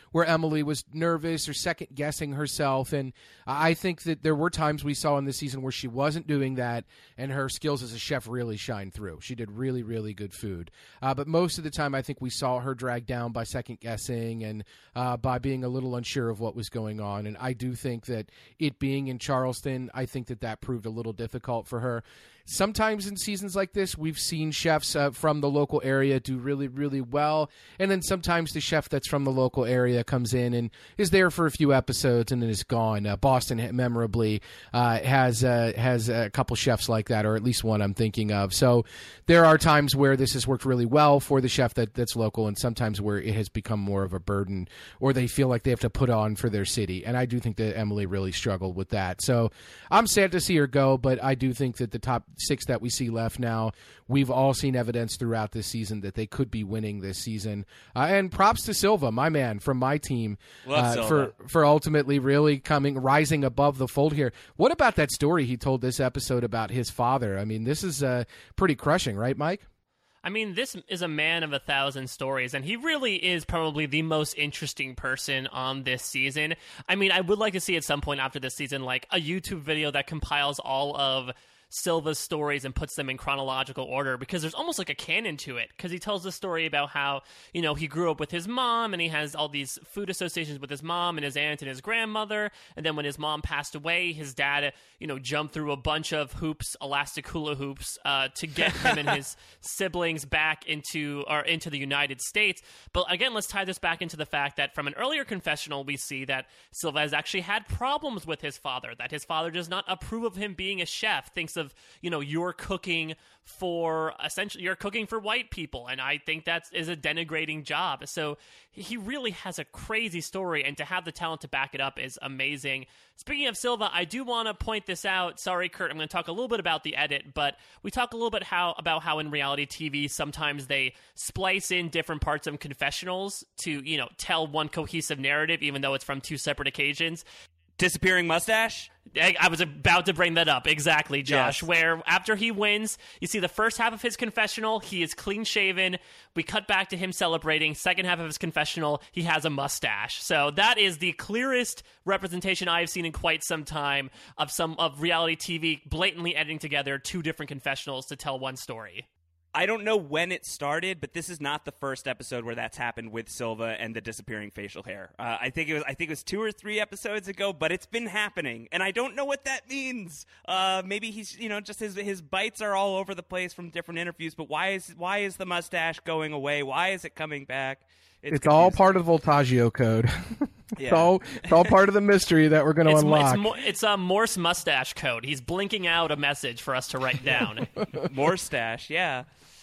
Speaker 1: where Emily was nervous or second guessing herself. And I think that there were times we saw in this season where she wasn't doing that, and her skills as a chef really shined through. She did really, really good food. Uh, but most of the time, I think we saw her dragged down by second guessing and uh, by being a little unsure of what was going on. And I do think that it being in Charleston, I think that that proved a little difficult for her. Sometimes in seasons like this, we've seen chefs uh, from the local area do really, really well. And then sometimes the chef that's from the local area comes in and is there for a few episodes and then is gone. Uh, Boston memorably uh, has uh, has a couple chefs like that, or at least one I'm thinking of. So there are times where this has worked really well for the chef that, that's local, and sometimes where it has become more of a burden, or they feel like they have to put on for their city. And I do think that Emily really struggled with that. So I'm sad to see her go, but I do think that the top six that we see left now, we've all seen evidence throughout this season that they could be winning this season. Uh, and props to Silva, my man, from my team, uh, for for ultimately really coming, rising above the fold here. What about that story he told this episode about his father? I mean, this is uh, pretty crushing, right, Mike?
Speaker 2: I mean, this is a man of a thousand stories, and he really is probably the most interesting person on this season. I mean, I would like to see at some point after this season, like, a YouTube video that compiles all of Silva's stories and puts them in chronological order, because there's almost like a canon to it, because he tells the story about how, you know, he grew up with his mom and he has all these food associations with his mom and his aunt and his grandmother, and then when his mom passed away, his dad, you know, jumped through a bunch of hoops, elastic hula hoops, uh, to get him and his siblings back into or into the United States. But again, let's tie this back into the fact that from an earlier confessional, we see that Silva has actually had problems with his father, that his father does not approve of him being a chef, thinks of, you know, you're cooking for essentially you're cooking for white people, and I think that is a denigrating job. So he really has a crazy story, and to have the talent to back it up is amazing. Speaking of Silva, I do want to point this out. Sorry, Kurt, I'm going to talk a little bit about the edit, but we talk a little bit how about how in reality T V sometimes they splice in different parts of confessionals to, you know, tell one cohesive narrative, even though it's from two separate occasions.
Speaker 4: Disappearing mustache?
Speaker 2: I was about to bring that up. Exactly, Josh.
Speaker 4: Yes.
Speaker 2: Where after he wins, you see the first half of his confessional, he is clean shaven. We cut back to him celebrating. Second half of his confessional, he has a mustache. So that is the clearest representation I've seen in quite some time of some of reality T V blatantly editing together two different confessionals to tell one story.
Speaker 4: I don't know when it started, but this is not the first episode where that's happened with Silva and the disappearing facial hair. Uh, I think it was I think it was two or three episodes ago, but it's been happening, and I don't know what that means. Uh, maybe he's, you know, just his his bites are all over the place from different interviews. But why is why is the mustache going away? Why is it coming back?
Speaker 1: It's, it's all part of the Voltaggio code.
Speaker 4: Yeah.
Speaker 1: It's all it's all part of the mystery that we're going to
Speaker 2: it's,
Speaker 1: unlock.
Speaker 2: It's, it's a Morse mustache code. He's blinking out a message for us to write down.
Speaker 4: Morse stash, yeah.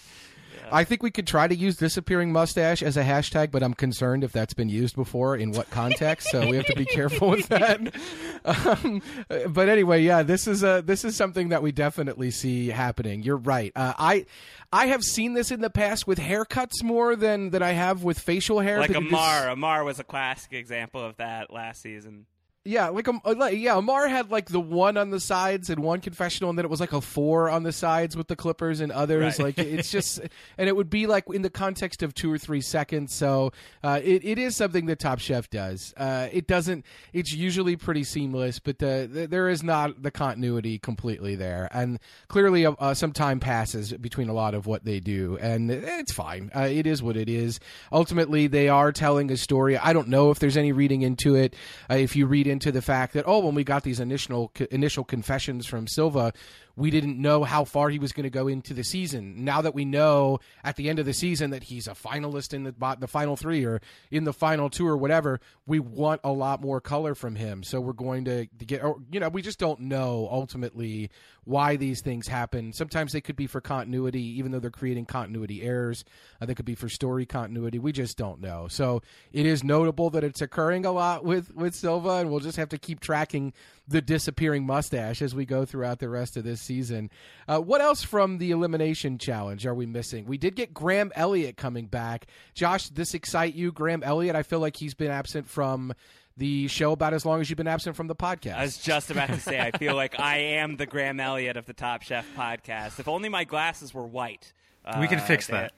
Speaker 1: I think we could try to use disappearing mustache as a hashtag, but I'm concerned if that's been used before, in what context. So we have to be careful with that. Um, but anyway, yeah, this is a this is something that we definitely see happening. You're right. Uh, I I have seen this in the past with haircuts more than than I have with facial hair.
Speaker 4: Like
Speaker 1: because-
Speaker 4: Amar. Amar was a classic example of that last season.
Speaker 1: Yeah, like um, like yeah, Amar had like the one on the sides and one confessional, and then it was like a four on the sides with the clippers and others.
Speaker 4: Right.
Speaker 1: Like it's just, and it would be like in the context of two or three seconds. So uh, it it is something that Top Chef does. Uh, it doesn't. It's usually pretty seamless, but the, the, there is not the continuity completely there, and clearly uh, some time passes between a lot of what they do, and it's fine. Uh, it is what it is. Ultimately, they are telling a story. I don't know if there's any reading into it. Uh, if you read into the fact that, oh, when we got these initial initial confessions from Silva, we didn't know how far he was going to go into the season. Now that we know at the end of the season that he's a finalist in the the final three or in the final two or whatever, we want a lot more color from him. So we're going to, to get, or, you know, we just don't know ultimately why these things happen. Sometimes they could be for continuity, even though they're creating continuity errors. Uh, they could be for story continuity. We just don't know. So it is notable that it's occurring a lot with, with Silva, and we'll just have to keep tracking the disappearing mustache as we go throughout the rest of this season. Uh, what else from the Elimination Challenge are we missing? We did get Graham Elliott coming back. Josh, did this excite you, Graham Elliott? I feel like he's been absent from the show about as long as you've been absent from the podcast.
Speaker 4: I was just about to say, I feel like I am the Graham Elliott of the Top Chef podcast. If only my glasses were white.
Speaker 3: We can
Speaker 4: uh,
Speaker 3: fix
Speaker 4: they,
Speaker 3: that.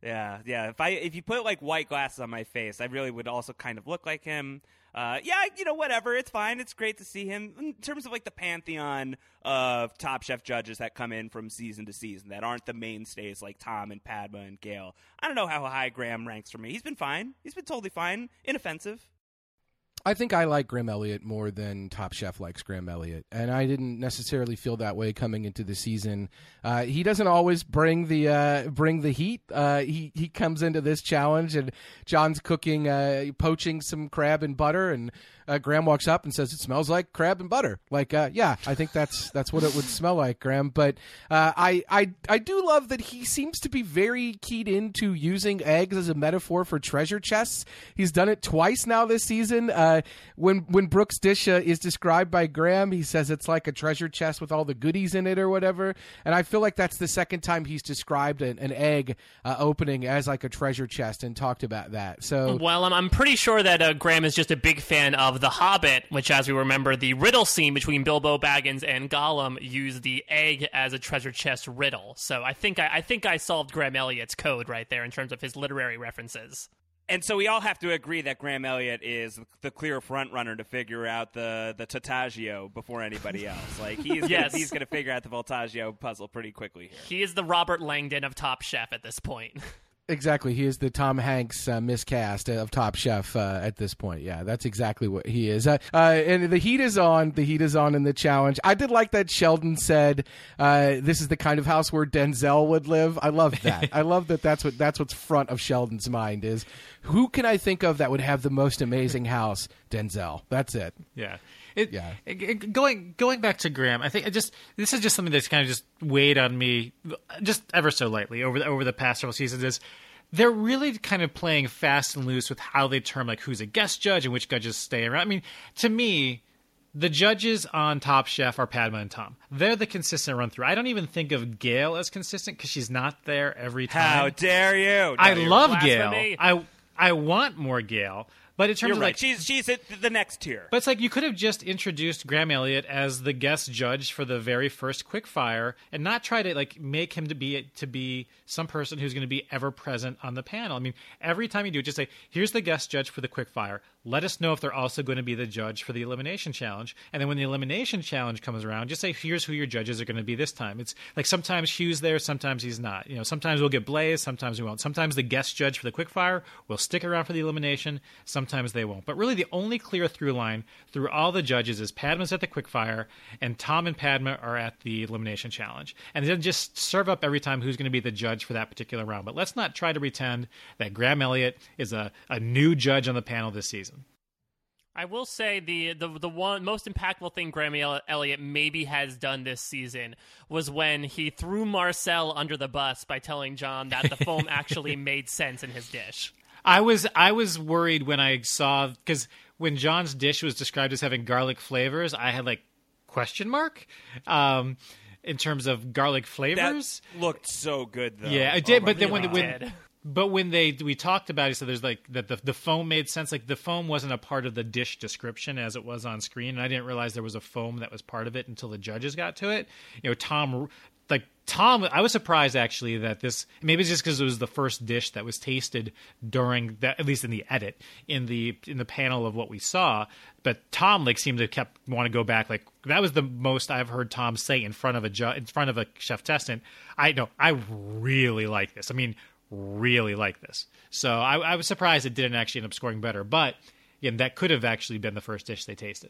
Speaker 4: Yeah, yeah. If I if you put like white glasses on my face, I really would also kind of look like him. Uh, yeah, you know, whatever. It's fine. It's great to see him in terms of like the pantheon of Top Chef judges that come in from season to season that aren't the mainstays like Tom and Padma and Gail. I don't know how high Graham ranks for me. He's been fine. He's been totally fine. Inoffensive.
Speaker 1: I think I like Graham Elliott more than Top Chef likes Graham Elliott, and I didn't necessarily feel that way coming into the season. Uh, he doesn't always bring the uh, bring the heat. Uh, he he comes into this challenge, and John's cooking, uh, poaching some crab and butter, and uh, Graham walks up and says, "It smells like crab and butter." Like, uh, yeah, I think that's that's what it would smell like, Graham. But uh, I I I do love that he seems to be very keyed into using eggs as a metaphor for treasure chests. He's done it twice now this season. Uh, when when Brooke's dish uh, is described by Graham, he says it's like a treasure chest with all the goodies in it or whatever. And I feel like that's the second time he's described an, an egg uh, opening as like a treasure chest and talked about that. So,
Speaker 2: well, I'm, I'm pretty sure that uh, Graham is just a big fan of The Hobbit, which, as we remember, the riddle scene between Bilbo Baggins and Gollum used the egg as a treasure chest riddle. So I think I, I think I solved Graham Elliott's code right there in terms of his literary references.
Speaker 4: And so we all have to agree that Graham Elliott is the clear front runner to figure out the the Tataggio before anybody else. Like he's
Speaker 2: yes.
Speaker 4: gonna, he's going to figure out the Voltaggio puzzle pretty quickly here.
Speaker 2: He is the Robert Langdon of Top Chef at this point.
Speaker 1: Exactly. He is the Tom Hanks uh, miscast of Top Chef uh, at this point. Yeah, that's exactly what he is. Uh, uh, and the heat is on. The heat is on in the challenge. I did like that Sheldon said, uh, this is the kind of house where Denzel would live. I love that. I love that that's what that's what's front of Sheldon's mind is, who can I think of that would have the most amazing house? Denzel. That's it.
Speaker 3: Yeah. It,
Speaker 1: yeah.
Speaker 3: It, it, going going back to Graham, I think it just this is just something that's kind of just weighed on me just ever so lightly over the, over the past several seasons. Is they're really kind of playing fast and loose with how they term like who's a guest judge and which judges stay around. I mean, to me, the judges on Top Chef are Padma and Tom. They're the consistent run through. I don't even think of Gail as consistent because she's not there every time.
Speaker 4: How dare you? No,
Speaker 3: I love
Speaker 2: blasphemy.
Speaker 3: Gail. I I want more Gail. But in terms
Speaker 4: You're
Speaker 3: of
Speaker 4: right.
Speaker 3: like,
Speaker 4: she's she's at the next tier.
Speaker 3: But it's like you could have just introduced Graham Elliott as the guest judge for the very first quickfire, and not try to like make him to be to be some person who's going to be ever present on the panel. I mean, every time you do it, just say, "Here's the guest judge for the quickfire. Let us know if they're also going to be the judge for the elimination challenge." And then when the elimination challenge comes around, just say, "Here's who your judges are going to be this time." It's like sometimes Hugh's there, sometimes he's not. You know, sometimes we'll get Blaze, sometimes we won't. Sometimes the guest judge for the quickfire will stick around for the elimination, sometimes they won't. But really, the only clear through line through all the judges is Padma's at the quickfire, and Tom and Padma are at the elimination challenge. And then just serve up every time who's going to be the judge for that particular round. But let's not try to pretend that Graham Elliott is a, a new judge on the panel this season.
Speaker 2: I will say the, the the one most impactful thing Graham Elliott maybe has done this season was when he threw Marcel under the bus by telling John that the foam actually made sense in his dish.
Speaker 3: I was I was worried when I saw, because when John's dish was described as having garlic flavors, I had like question mark um, in terms of garlic flavors.
Speaker 4: That looked so good though.
Speaker 3: Yeah, it did.
Speaker 2: Oh,
Speaker 3: but then
Speaker 2: really
Speaker 3: when when
Speaker 2: did.
Speaker 3: But when they we talked about it, so there's like that the the foam made sense. Like the foam wasn't a part of the dish description as it was on screen, and I didn't realize there was a foam that was part of it until the judges got to it. You know, Tom, like Tom, I was surprised actually that this maybe it's just because it was the first dish that was tasted during that, at least in the edit in the in the panel of what we saw. But Tom like seemed to kept want to go back. Like that was the most I've heard Tom say in front of a ju- in front of a chef testant. I know I really like this. I mean. really like this. So I, I was surprised it didn't actually end up scoring better. But again, that could have actually been the first dish they tasted.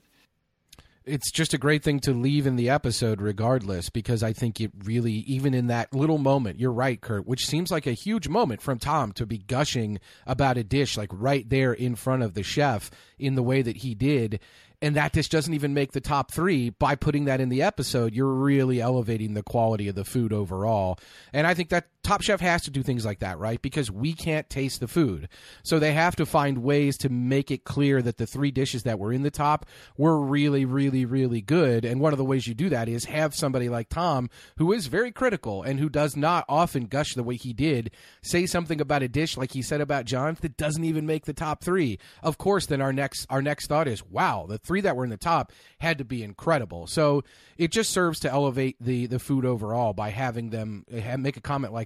Speaker 1: It's just a great thing to leave in the episode regardless, because I think it really, even in that little moment, you're right, Kurt, which seems like a huge moment from Tom to be gushing about a dish like right there in front of the chef in the way that he did. And that dish doesn't even make the top three. By putting that in the episode, you're really elevating the quality of the food overall. And I think that Top Chef has to do things like that, right? Because we can't taste the food. So they have to find ways to make it clear that the three dishes that were in the top were really, really, really good. And one of the ways you do that is have somebody like Tom, who is very critical and who does not often gush the way he did, say something about a dish like he said about John's that doesn't even make the top three. Of course, then our next our next thought is, wow, the three that were in the top had to be incredible. So it just serves to elevate the, the food overall by having them make a comment like that.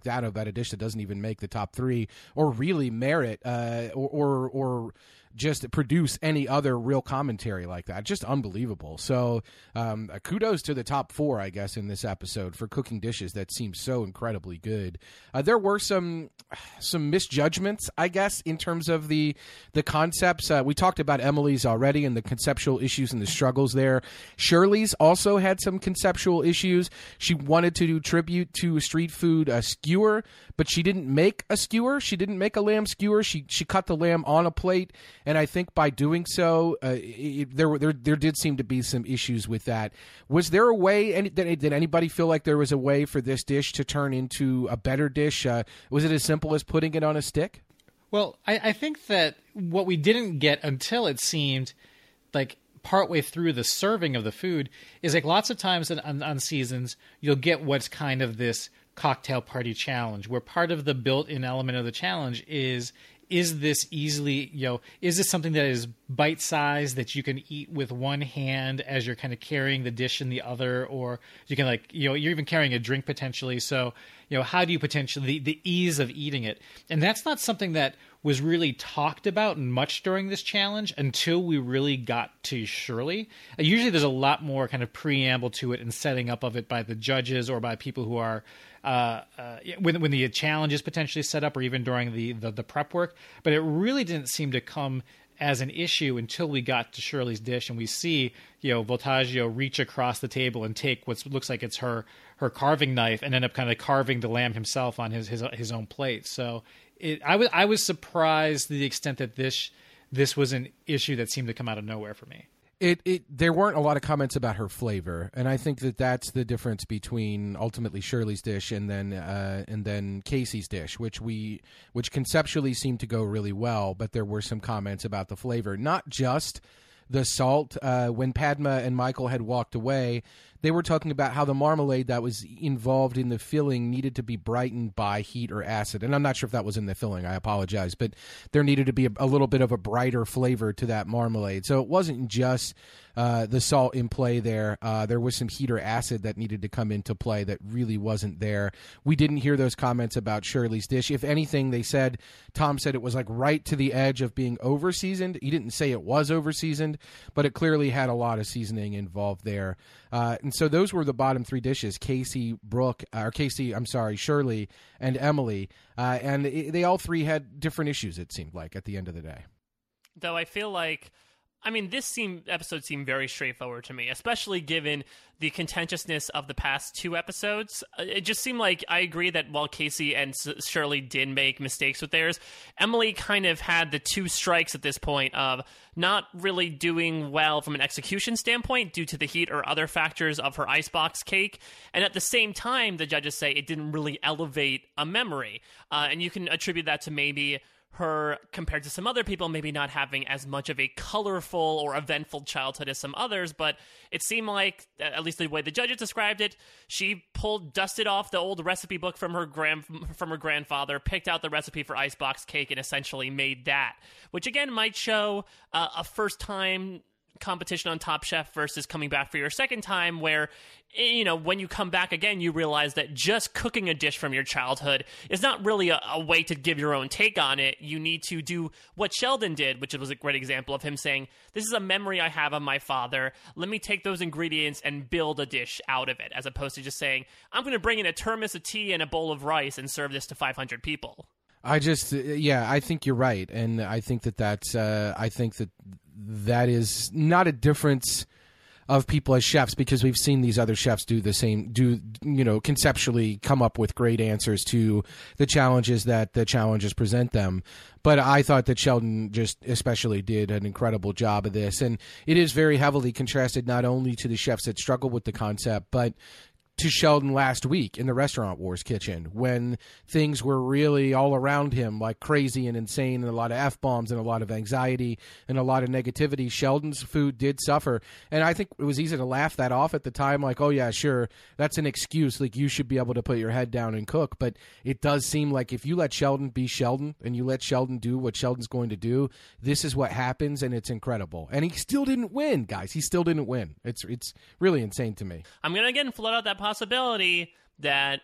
Speaker 1: out of at a dish that doesn't even make the top three or really merit uh, or, or or just produce any other real commentary like that. Just unbelievable. So um, kudos to the top four, I guess, in this episode for cooking dishes that seem so incredibly good. Uh, there were some some misjudgments, I guess, in terms of the the concepts. Uh, we talked about Emily's already and the conceptual issues and the struggles there. Shirley's also had some conceptual issues. She wanted to do tribute to a street food uh, skewer, but she didn't make a skewer. She didn't make a lamb skewer. She she cut the lamb on a plate. And I think by doing so, uh, it, there there there did seem to be some issues with that. Was there a way? Any, did, did anybody feel like there was a way for this dish to turn into a better dish? Uh, was it as simple as putting it on a stick?
Speaker 3: Well, I, I think that what we didn't get until it seemed like partway through the serving of the food is like lots of times on, on seasons you'll get what's kind of this cocktail party challenge, where part of the built-in element of the challenge is. Is this easily, you know, is this something that is bite-sized that you can eat with one hand as you're kind of carrying the dish in the other, or you can like, you know, you're even carrying a drink potentially. So, you know, how do you potentially, the, the ease of eating it? And that's not something that was really talked about much during this challenge until we really got to Shirley. Uh, usually there's a lot more kind of preamble to it and setting up of it by the judges or by people who are, Uh, uh, when when the challenge is potentially set up, or even during the, the, the prep work. But it really didn't seem to come as an issue until we got to Shirley's dish, and we see, you know, Voltaggio reach across the table and take what looks like it's her her carving knife and end up kind of carving the lamb himself on his his, his own plate. So it, I was I was surprised to the extent that this this was an issue that seemed to come out of nowhere for me.
Speaker 1: It, it there weren't a lot of comments about her flavor, and I think that that's the difference between ultimately Shirley's dish and then uh, and then Casey's dish, which we which conceptually seemed to go really well, but there were some comments about the flavor, not just the salt. Uh, when Padma and Michael had walked away, they were talking about how the marmalade that was involved in the filling needed to be brightened by heat or acid. And I'm not sure if that was in the filling. I apologize. But there needed to be a, a little bit of a brighter flavor to that marmalade. So it wasn't just uh, the salt in play there. Uh, there was some heat or acid that needed to come into play that really wasn't there. We didn't hear those comments about Shirley's dish. If anything, they said, Tom said it was like right to the edge of being over-seasoned. He didn't say it was over-seasoned, but it clearly had a lot of seasoning involved there. Uh, and so those were the bottom three dishes: Casey, Brooke, uh, or Casey, I'm sorry, Shirley, and Emily. Uh, and it, they all three had different issues, it seemed like, at the end of the day.
Speaker 2: Though I feel like, I mean, this seemed, episode seemed very straightforward to me, especially given the contentiousness of the past two episodes. It just seemed like, I agree that while Casey and S- Shirley did make mistakes with theirs, Emily kind of had the two strikes at this point of not really doing well from an execution standpoint due to the heat or other factors of her icebox cake. And at the same time, the judges say it didn't really elevate a memory. Uh, and you can attribute that to maybe her, compared to some other people, maybe not having as much of a colorful or eventful childhood as some others, but it seemed like, at least the way the judges described it, she pulled, dusted off the old recipe book from her grand, from her grandfather, picked out the recipe for icebox cake, and essentially made that, which again might show uh, a first-time competition on Top Chef versus coming back for your second time, where, you know, when you come back again, you realize that just cooking a dish from your childhood is not really a, a way to give your own take on it. You need to do what Sheldon did, which was a great example of him saying, this is a memory I have of my father. Let me take those ingredients and build a dish out of it, as opposed to just saying, I'm going to bring in a thermos of tea and a bowl of rice and serve this to five hundred people.
Speaker 1: I just, yeah, I think you're right. And I think that that's, uh, I think that that is not a difference of people as chefs, because we've seen these other chefs do the same, do, you know, conceptually come up with great answers to the challenges that the challenges present them. But I thought that Sheldon just especially did an incredible job of this. And it is very heavily contrasted not only to the chefs that struggle with the concept, but to Sheldon last week in the Restaurant Wars kitchen, when things were really all around him like crazy and insane, and a lot of F-bombs and a lot of anxiety and a lot of negativity. Sheldon's food did suffer. And I think it was easy to laugh that off at the time, like, oh yeah, sure, that's an excuse. Like, you should be able to put your head down and cook. But it does seem like if you let Sheldon be Sheldon and you let Sheldon do what Sheldon's going to do, this is what happens, and it's incredible. And he still didn't win, guys. He still didn't win. It's, it's really insane to me.
Speaker 2: I'm going to again float out that possibility that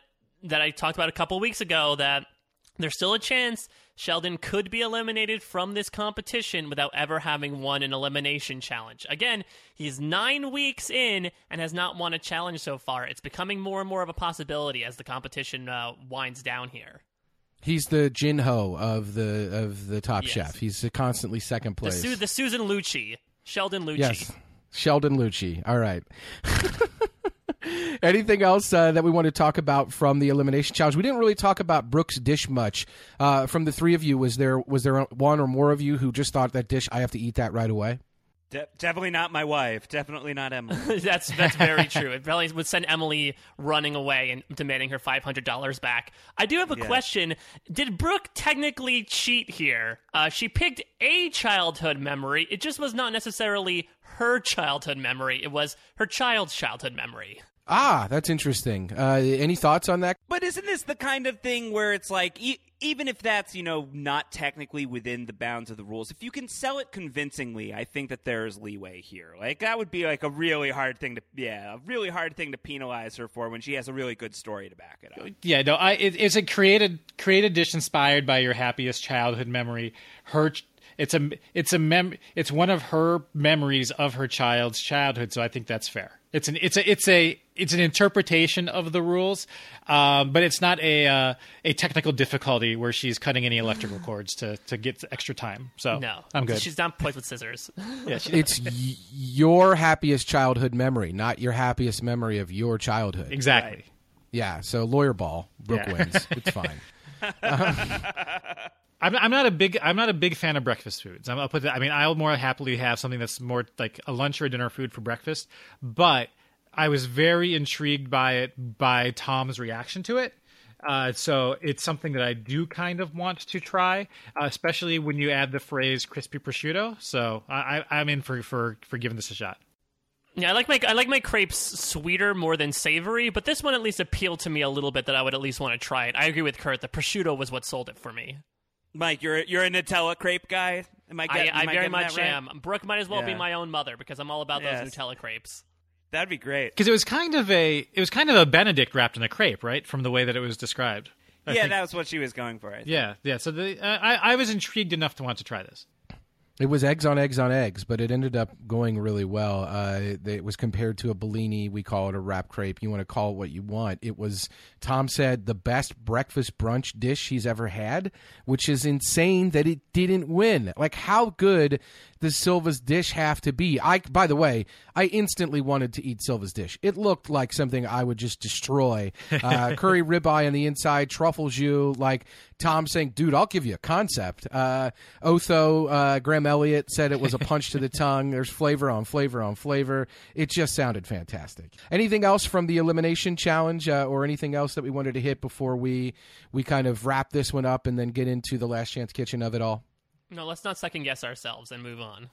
Speaker 2: that I talked about a couple weeks ago, that there's still a chance Sheldon could be eliminated from this competition without ever having won an elimination challenge. Again, he's nine weeks in and has not won a challenge so far. It's becoming more and more of a possibility as the competition uh, winds down here.
Speaker 1: He's the Jin Ho of the of the Top
Speaker 2: Yes.
Speaker 1: Chef. He's constantly second
Speaker 2: The,
Speaker 1: place.
Speaker 2: Su- the Susan Lucci. Sheldon Lucci.
Speaker 1: Yes, Sheldon Lucci. All right. Anything else uh, that we want to talk about from the elimination challenge? We didn't really talk about Brooke's dish much. Uh, from the three of you, was there was there one or more of you who just thought that dish, I have to eat that right away?
Speaker 4: De- definitely not my wife. Definitely not Emily.
Speaker 2: that's that's very true. It probably would send Emily running away and demanding her five hundred dollars back. I do have a
Speaker 4: Yeah.
Speaker 2: question. Did Brooke technically cheat here? Uh, she picked a childhood memory. It just was not necessarily her childhood memory. It was her child's childhood memory.
Speaker 1: Ah, that's interesting. Uh, any thoughts on that?
Speaker 4: But isn't this the kind of thing where it's like, e- even if that's, you know, not technically within the bounds of the rules, if you can sell it convincingly, I think that there's leeway here. Like, that would be like a really hard thing to, yeah, a really hard thing to penalize her for when she has a really good story to back it up.
Speaker 3: Yeah, no, I it, it's a created created dish inspired by your happiest childhood memory. Her, it's a it's a mem it's one of her memories of her child's childhood. So I think that's fair. It's an it's a it's a it's an interpretation of the rules, um, but it's not a uh, a technical difficulty where she's cutting any electrical cords to to get extra time. So
Speaker 2: No,
Speaker 3: I'm good.
Speaker 2: She's not poised with scissors.
Speaker 3: Yeah, she,
Speaker 1: It's y- your happiest childhood memory, not your happiest memory of your childhood.
Speaker 3: exactly.
Speaker 4: Right.
Speaker 1: Yeah, so lawyer ball, Brooke
Speaker 3: Yeah.
Speaker 1: wins. It's fine.
Speaker 3: I'm, I'm not a big I'm not a big fan of breakfast foods. I'm, I'll put that. I mean, I'll more happily have something that's more like a lunch or a dinner food for breakfast. But I was very intrigued by it by Tom's reaction to it. Uh, so it's something that I do kind of want to try, uh, especially when you add the phrase "crispy prosciutto." So I, I, I'm in for, for for giving this a shot.
Speaker 2: Yeah, I like my I like my crepes sweeter more than savory, but this one at least appealed to me a little bit that I would at least want to try it. I agree with Kurt. The prosciutto was what sold it for me.
Speaker 4: Mike, you're you're a Nutella crepe guy? Am I,
Speaker 2: I,
Speaker 4: get, am
Speaker 2: I
Speaker 4: I
Speaker 2: very
Speaker 4: getting
Speaker 2: much
Speaker 4: that right?
Speaker 2: am. Brooke might as well be
Speaker 4: Yeah.
Speaker 2: my own mother because I'm all about those
Speaker 4: Yes.
Speaker 2: Nutella crepes.
Speaker 4: That'd be great.
Speaker 3: Because it was kind of a it was kind of a Benedict wrapped in a crepe, right? From the way that it was described. I
Speaker 4: yeah,
Speaker 3: think-
Speaker 4: that was what she was going for. I think.
Speaker 3: yeah, yeah. So the, uh, I I was intrigued enough to want to try this.
Speaker 1: It was eggs on eggs on eggs, but it ended up going really well. Uh, it, it was compared to a Bellini. We call it a wrap crepe. You want to call it what you want. It was, Tom said, the best breakfast brunch dish he's ever had, which is insane that it didn't win. Like, how good does Silva's dish have to be? I, by the way, I instantly wanted to eat Silva's dish. It looked like something I would just destroy. Uh, curry ribeye on the inside, truffle jus, like Tom saying, dude, I'll give you a concept. Uh, Otho, uh, Graham Elliott said it was a punch to the tongue. There's flavor on flavor on flavor. It just sounded fantastic. Anything else from the elimination challenge uh, or anything else that we wanted to hit before we, we kind of wrap this one up and then get into the Last Chance Kitchen of it all?
Speaker 2: No, let's not second guess ourselves and move on.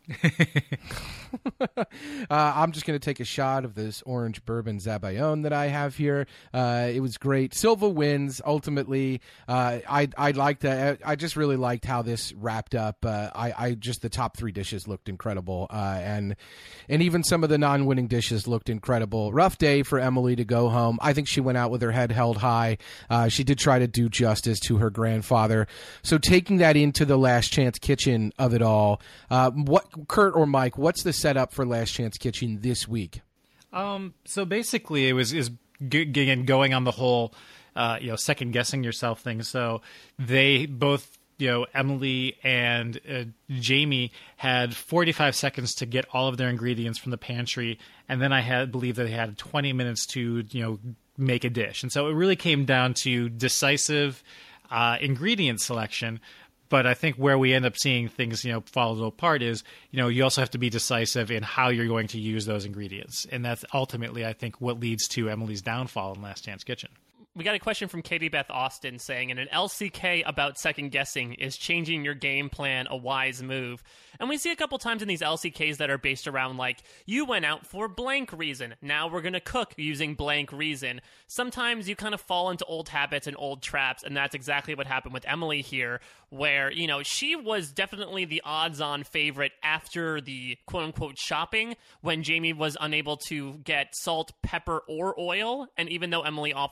Speaker 1: uh, I'm just going to take a shot of this orange bourbon Zabayone that I have here. Uh, it was great. Silva wins ultimately. Uh, I I liked that. I just really liked how this wrapped up. Uh, I I just the top three dishes looked incredible, uh, and and even some of the non-winning dishes looked incredible. Rough day for Emily to go home. I think she went out with her head held high. Uh, she did try to do justice to her grandfather. So taking that into the Last Chance Kitchen of it all, uh, what Kurt or Mike, what's the setup for Last Chance Kitchen this week?
Speaker 3: Um, so basically, it was is g- again going on the whole, uh, you know, second guessing yourself thing. So they both, you know, Emily and uh, Jamie had forty-five seconds to get all of their ingredients from the pantry, and then I had believe that they had twenty minutes to, you know, make a dish. And so it really came down to decisive uh, ingredient selection. But I think where we end up seeing things, you know, fall a little apart is, you know, you also have to be decisive in how you're going to use those ingredients. And that's ultimately, I think, what leads to Emily's downfall in Last Chance Kitchen.
Speaker 2: We got a question from Katie Beth Austin saying, in an L C K about second guessing, is changing your game plan a wise move? And we see a couple times in these L C Ks that are based around, like, you went out for blank reason. Now we're going to cook using blank reason. Sometimes you kind of fall into old habits and old traps, and that's exactly what happened with Emily here, where, you know, she was definitely the odds-on favorite after the quote-unquote shopping when Jamie was unable to get salt, pepper, or oil. And even though Emily offered it up,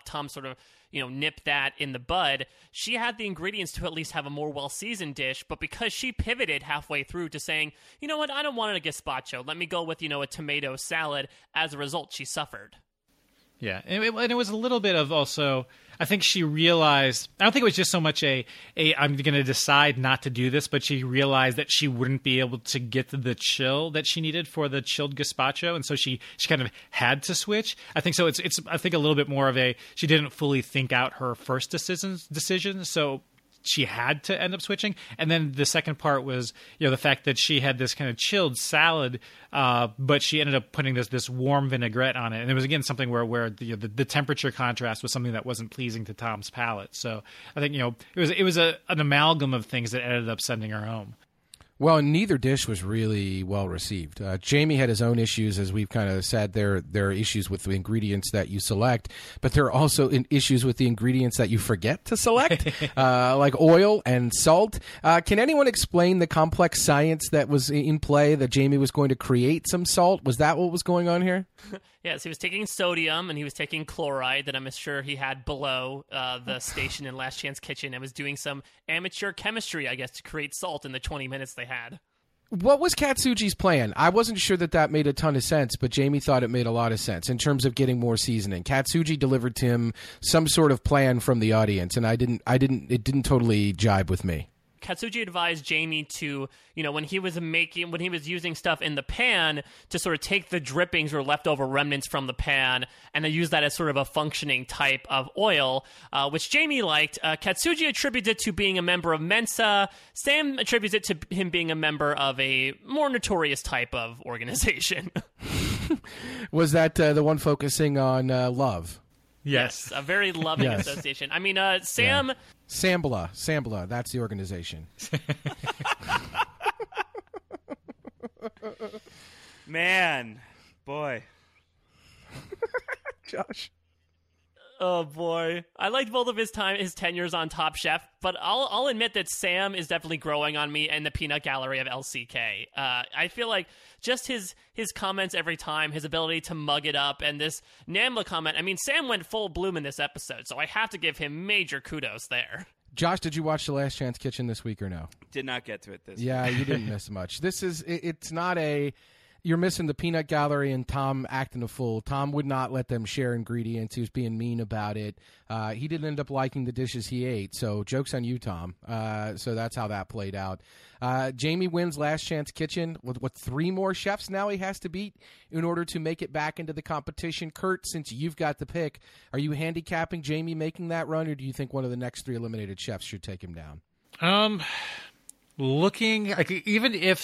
Speaker 2: Tom sort of, you know, nip that in the bud. She had the ingredients to at least have a more well-seasoned dish, but because she pivoted halfway through to saying, you know what, I don't want a gazpacho. Let me go with, you know, a tomato salad. As a result, she suffered.
Speaker 3: Yeah, and it, and it was a little bit of also, I think she realized, I don't think it was just so much a, a I'm going to decide not to do this, but she realized that she wouldn't be able to get the chill that she needed for the chilled gazpacho, and so she, she kind of had to switch. I think so. It's, it's I think, a little bit more of a, she didn't fully think out her first decisions, decision, so she had to end up switching. And then the second part was, you know, the fact that she had this kind of chilled salad, uh, but she ended up putting this this warm vinaigrette on it. And it was, again, something where, where the, the the temperature contrast was something that wasn't pleasing to Tom's palate. So I think, you know, it was it was a, an amalgam of things that ended up sending her home.
Speaker 1: Well, neither dish was really well received. Uh, Jamie had his own issues, as we've kind of said. There, there are issues with the ingredients that you select, but there are also in issues with the ingredients that you forget to select, uh, like oil and salt. Uh, can anyone explain the complex science that was in play, that Jamie was going to create some salt? Was that what was going on here?
Speaker 2: Yes, he was taking sodium and he was taking chloride that I'm sure he had below uh, the station in Last Chance Kitchen and was doing some amateur chemistry, I guess, to create salt in the twenty minutes they had.
Speaker 1: What was Katsuji's plan? I wasn't sure that that made a ton of sense, but Jamie thought it made a lot of sense in terms of getting more seasoning. Katsuji delivered to him some sort of plan from the audience, and I didn't, I didn't, it didn't totally jibe with me.
Speaker 2: Katsuji advised Jamie to, you know, when he was making, when he was using stuff in the pan, to sort of take the drippings or leftover remnants from the pan and then use that as sort of a functioning type of oil, uh, which Jamie liked. Uh, Katsuji attributes it to being a member of Mensa. Sam attributes it to him being a member of a more notorious type of organization.
Speaker 1: Was that uh, the one focusing on uh, love?
Speaker 3: Yes.
Speaker 2: Yes, a very loving
Speaker 1: Yes.
Speaker 2: association. I mean, uh, Sam...
Speaker 1: Yeah. Sambla, Sambla, that's the organization.
Speaker 4: Man, boy.
Speaker 1: Josh.
Speaker 2: Oh boy, I liked both of his time, his tenures on Top Chef, but I'll I'll admit that Sam is definitely growing on me and the peanut gallery of L C K. Uh, I feel like just his his comments every time, his ability to mug it up, and this Nambla comment. I mean, Sam went full bloom in this episode, so I have to give him major kudos there.
Speaker 1: Josh, did you watch The Last Chance Kitchen this week or no?
Speaker 4: Did not get to it this
Speaker 1: Yeah,
Speaker 4: week.
Speaker 1: you didn't miss much. This is, it, it's not a, you're missing the peanut gallery and Tom acting a fool. Tom would not let them share ingredients. He was being mean about it. Uh, he didn't end up liking the dishes he ate. So joke's on you, Tom. Uh, so that's how that played out. Uh, Jamie wins Last Chance Kitchen with what, three more chefs now he has to beat in order to make it back into the competition. Kurt, since you've got the pick, are you handicapping Jamie making that run, or do you think one of the next three eliminated chefs should take him down?
Speaker 3: Um, looking, like, even if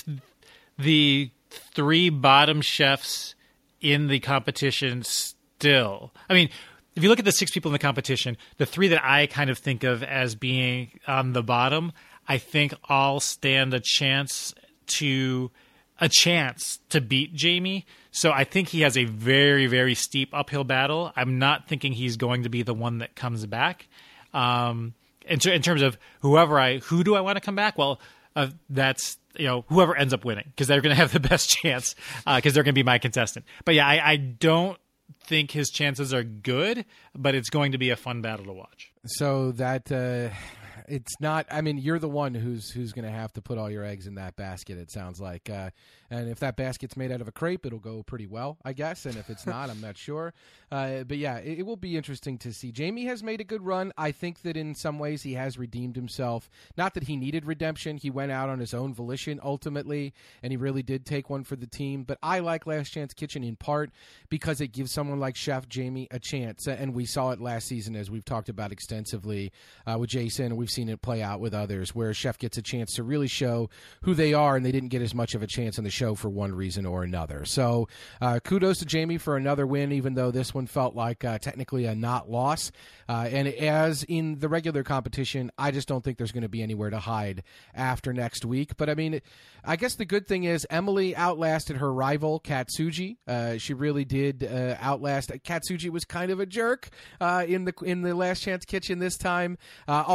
Speaker 3: the three bottom chefs in the competition still, I mean, if you look at the six people in the competition, the three that I kind of think of as being on the bottom, I think all stand a chance to a chance to beat Jamie. So I think he has a very, very steep uphill battle. I'm not thinking he's going to be the one that comes back. Um, in, ter- in terms of whoever I, who do I want to come back? Well, uh, that's, you know, whoever ends up winning, because they're going to have the best chance, because uh, they're going to be my contestant. But yeah, I, I don't think his chances are good, but it's going to be a fun battle to watch.
Speaker 1: So that uh, it's not. I mean, you're the one who's who's going to have to put all your eggs in that basket. It sounds like, uh, and if that basket's made out of a crepe, it'll go pretty well, I guess. And if it's not, I'm not sure. Uh, but yeah, it, it will be interesting to see. Jamie has made a good run. I think that in some ways he has redeemed himself. Not that he needed redemption. He went out on his own volition ultimately, and he really did take one for the team. But I like Last Chance Kitchen in part because it gives someone like Chef Jamie a chance, and we saw it last season, as we've talked about extensively uh, with Jason, and we've seen it play out with others, where a chef gets a chance to really show who they are, and they didn't get as much of a chance on the show for one reason or another. So uh, kudos to Jamie for another win, even though this one felt like uh, technically a not loss. Uh, and as in the regular competition, I just don't think there's going to be anywhere to hide after next week. But I mean, I guess the good thing is Emily outlasted her rival, Katsuji. Uh, she really did uh, outlast. Katsuji was kind of a jerk uh, in the in the Last Chance Kitchen this time, uh, although he was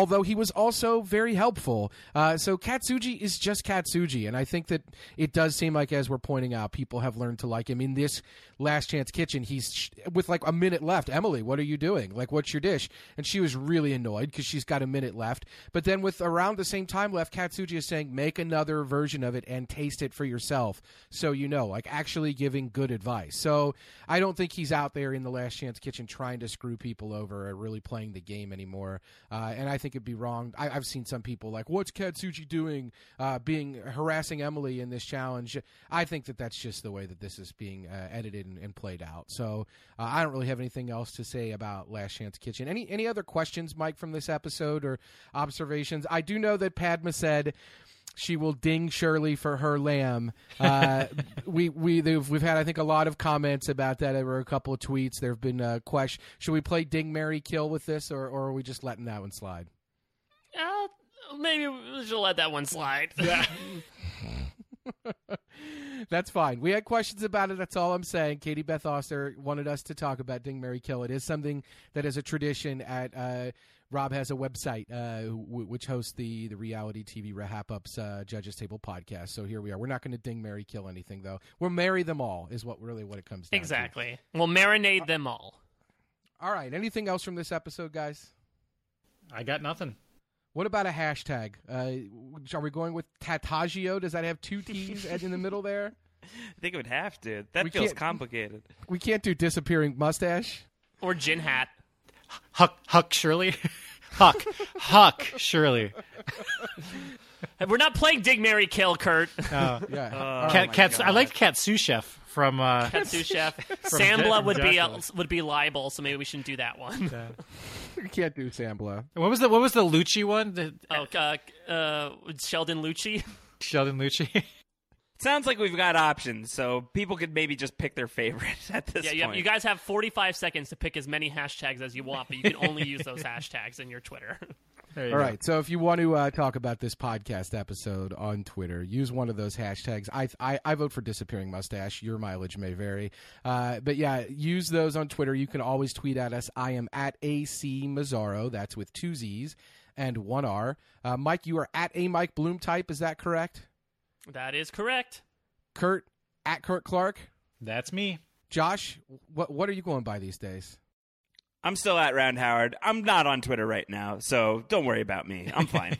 Speaker 1: was also very helpful. Uh, so Katsuji is just Katsuji, and I think that it does seem like, as we're pointing out, people have learned to like him. In this Last Chance Kitchen, he's sh- with like a minute left. Emily, what are you doing? Like, what's your dish? And she was really annoyed because she's got a minute left. But then with around the same time left, Katsuji is saying, make another version of it and taste it for yourself so you know, like actually giving good advice. So I don't think he's out there in the Last Chance Kitchen trying to screw people over or really playing the game anymore. Uh, and I think it'd be wrong. I, I've seen some people like, what's Katsuji doing, uh, being harassing Emily in this challenge? I think that that's just the way that this is being uh, edited and, and played out. So uh, I don't really have anything else to say about Last Chance Kitchen. Any any other questions, Mike, from this episode or observations? I do know that Padma said she will ding Shirley for her lamb. Uh, we we we've had I think a lot of comments about that. There were a couple of tweets. There have been uh, questions. Should we play Ding, Marry, Kill with this, or or are we just letting that one slide?
Speaker 2: Uh, maybe we should let that one slide.
Speaker 3: Yeah.
Speaker 1: That's fine. We had questions about it. That's all I'm saying. Katie Beth Oster wanted us to talk about Ding, Marry, Kill. It is something that is a tradition at uh, Rob has a website uh, w- which hosts the, the reality T V Wrap Ups uh, Judges Table podcast. So here we are. We're not going to Ding, Marry, Kill anything, though. We'll marry them all is what really what it comes down
Speaker 2: exactly.
Speaker 1: to.
Speaker 2: Exactly. We'll marinate them all.
Speaker 1: All right. Anything else from this episode, guys?
Speaker 3: I got nothing.
Speaker 1: What about a hashtag? Uh, are we going with Tatagio? Does that have two T's in the middle there?
Speaker 4: I think it would have to. That
Speaker 1: We
Speaker 4: feels
Speaker 1: can't-
Speaker 4: complicated.
Speaker 1: We can't do disappearing mustache.
Speaker 2: Or gin hat.
Speaker 3: Huck, Huck Shirley? Huck. Huck Shirley.
Speaker 2: We're not playing Dig, Marry, Kill, Kurt.
Speaker 3: Uh,
Speaker 1: Yeah.
Speaker 4: Oh,
Speaker 1: All right.
Speaker 3: Cat,
Speaker 4: my
Speaker 3: Cats, I
Speaker 4: God.
Speaker 3: liked Katsu Chef from... Uh,
Speaker 2: Katsu Chef.
Speaker 3: From
Speaker 2: Sambla
Speaker 3: Jack-
Speaker 2: would be uh,
Speaker 3: Dracula.
Speaker 2: would be libel, so maybe we shouldn't do that one.
Speaker 1: We can't do Sambla.
Speaker 3: what was the what was the Lucci one? The,
Speaker 2: Oh, uh, uh, Sheldon Lucci.
Speaker 3: Sheldon Lucci.
Speaker 4: Sounds like we've got options, so people could maybe just pick their favorite at this
Speaker 2: Yeah, you,
Speaker 4: point.
Speaker 2: have, you guys have forty-five seconds to pick as many hashtags as you want, but you can only use those hashtags in your Twitter.
Speaker 3: There you
Speaker 1: All
Speaker 3: go.
Speaker 1: right. So if you want to uh, talk about this podcast episode on Twitter, use one of those hashtags. I I, I vote for disappearing mustache. Your mileage may vary. Uh, but yeah, use those on Twitter. You can always tweet at us. I am at A C Mazzaro. That's with two Z's and one R. Uh, Mike, you are at a Mike Bloom type. Is that correct?
Speaker 2: That is correct.
Speaker 1: Kurt, at Kurt Clark.
Speaker 3: That's me.
Speaker 1: Josh, what what are you going by these days?
Speaker 4: I'm still at Round Howard. I'm not on Twitter right now, so don't worry about me. I'm fine.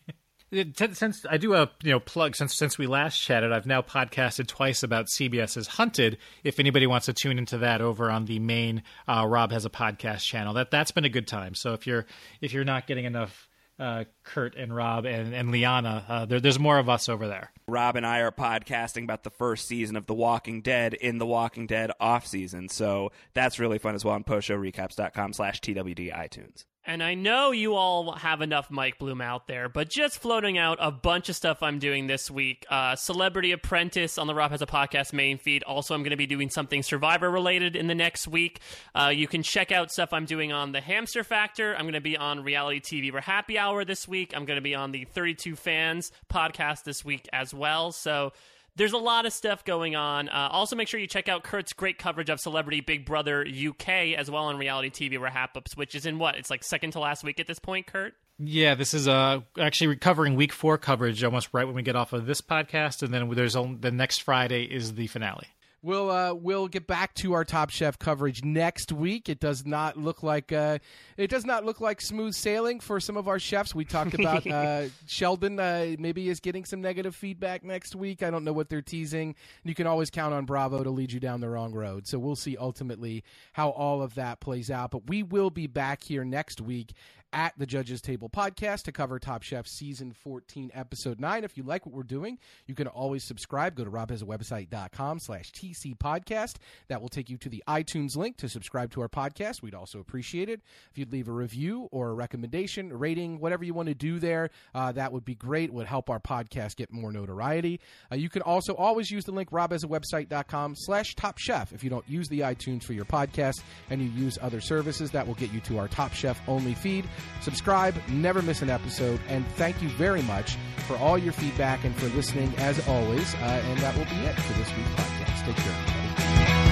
Speaker 3: It- t- Since I do a you know plug since since we last chatted, I've now podcasted twice about CBS's Hunted. If anybody wants to tune into that over on the main uh, Rob Has a Podcast channel, that that's been a good time. So if you're if you're not getting enough uh, Kurt and Rob and and Liana, uh, there, there's more of us over there.
Speaker 4: Rob and I are podcasting about the first season of The Walking Dead in The Walking Dead off season, so that's really fun as well on postshowrecaps.com slash TWD iTunes.
Speaker 2: And I know you all have enough Mike Bloom out there, but just floating out a bunch of stuff I'm doing this week. Uh, Celebrity Apprentice on the Rob Has a Podcast main feed. Also, I'm going to be doing something Survivor-related in the next week. Uh, you can check out stuff I'm doing on The Hamster Factor. I'm going to be on Reality T V for Happy Hour this week. I'm going to be on the thirty-two Fans podcast this week as well. So there's a lot of stuff going on. Uh, also, make sure you check out Kurt's great coverage of Celebrity Big Brother U K as well on Reality T V Wrap-Ups, which is in what? It's like second to last week at this point, Kurt?
Speaker 3: Yeah, this is uh, actually recovering week four coverage almost right when we get off of this podcast, and then there's only, the next Friday is the finale.
Speaker 1: We'll uh, we'll get back to our Top Chef coverage next week. It does not look like uh, it does not look like smooth sailing for some of our chefs. We talked about uh, Sheldon uh, maybe is getting some negative feedback next week. I don't know what they're teasing. You can always count on Bravo to lead you down the wrong road. So we'll see ultimately how all of that plays out. But we will be back here next week at the Judges Table podcast to cover Top Chef Season fourteen, Episode nine. If you like what we're doing, you can always subscribe. Go to robhasawebsite.com slash TC podcast. That will take you to the iTunes link to subscribe to our podcast. We'd also appreciate it if you'd leave a review or a recommendation, a rating, whatever you want to do there. Uh, that would be great. It would help our podcast get more notoriety. Uh, you can also always use the link robhasawebsite.com slash Top Chef. If you don't use the iTunes for your podcast and you use other services, that will get you to our Top Chef only feed. Subscribe, never miss an episode, and thank you very much for all your feedback and for listening as always. Uh, and that will be it for this week's podcast. Take care, everybody.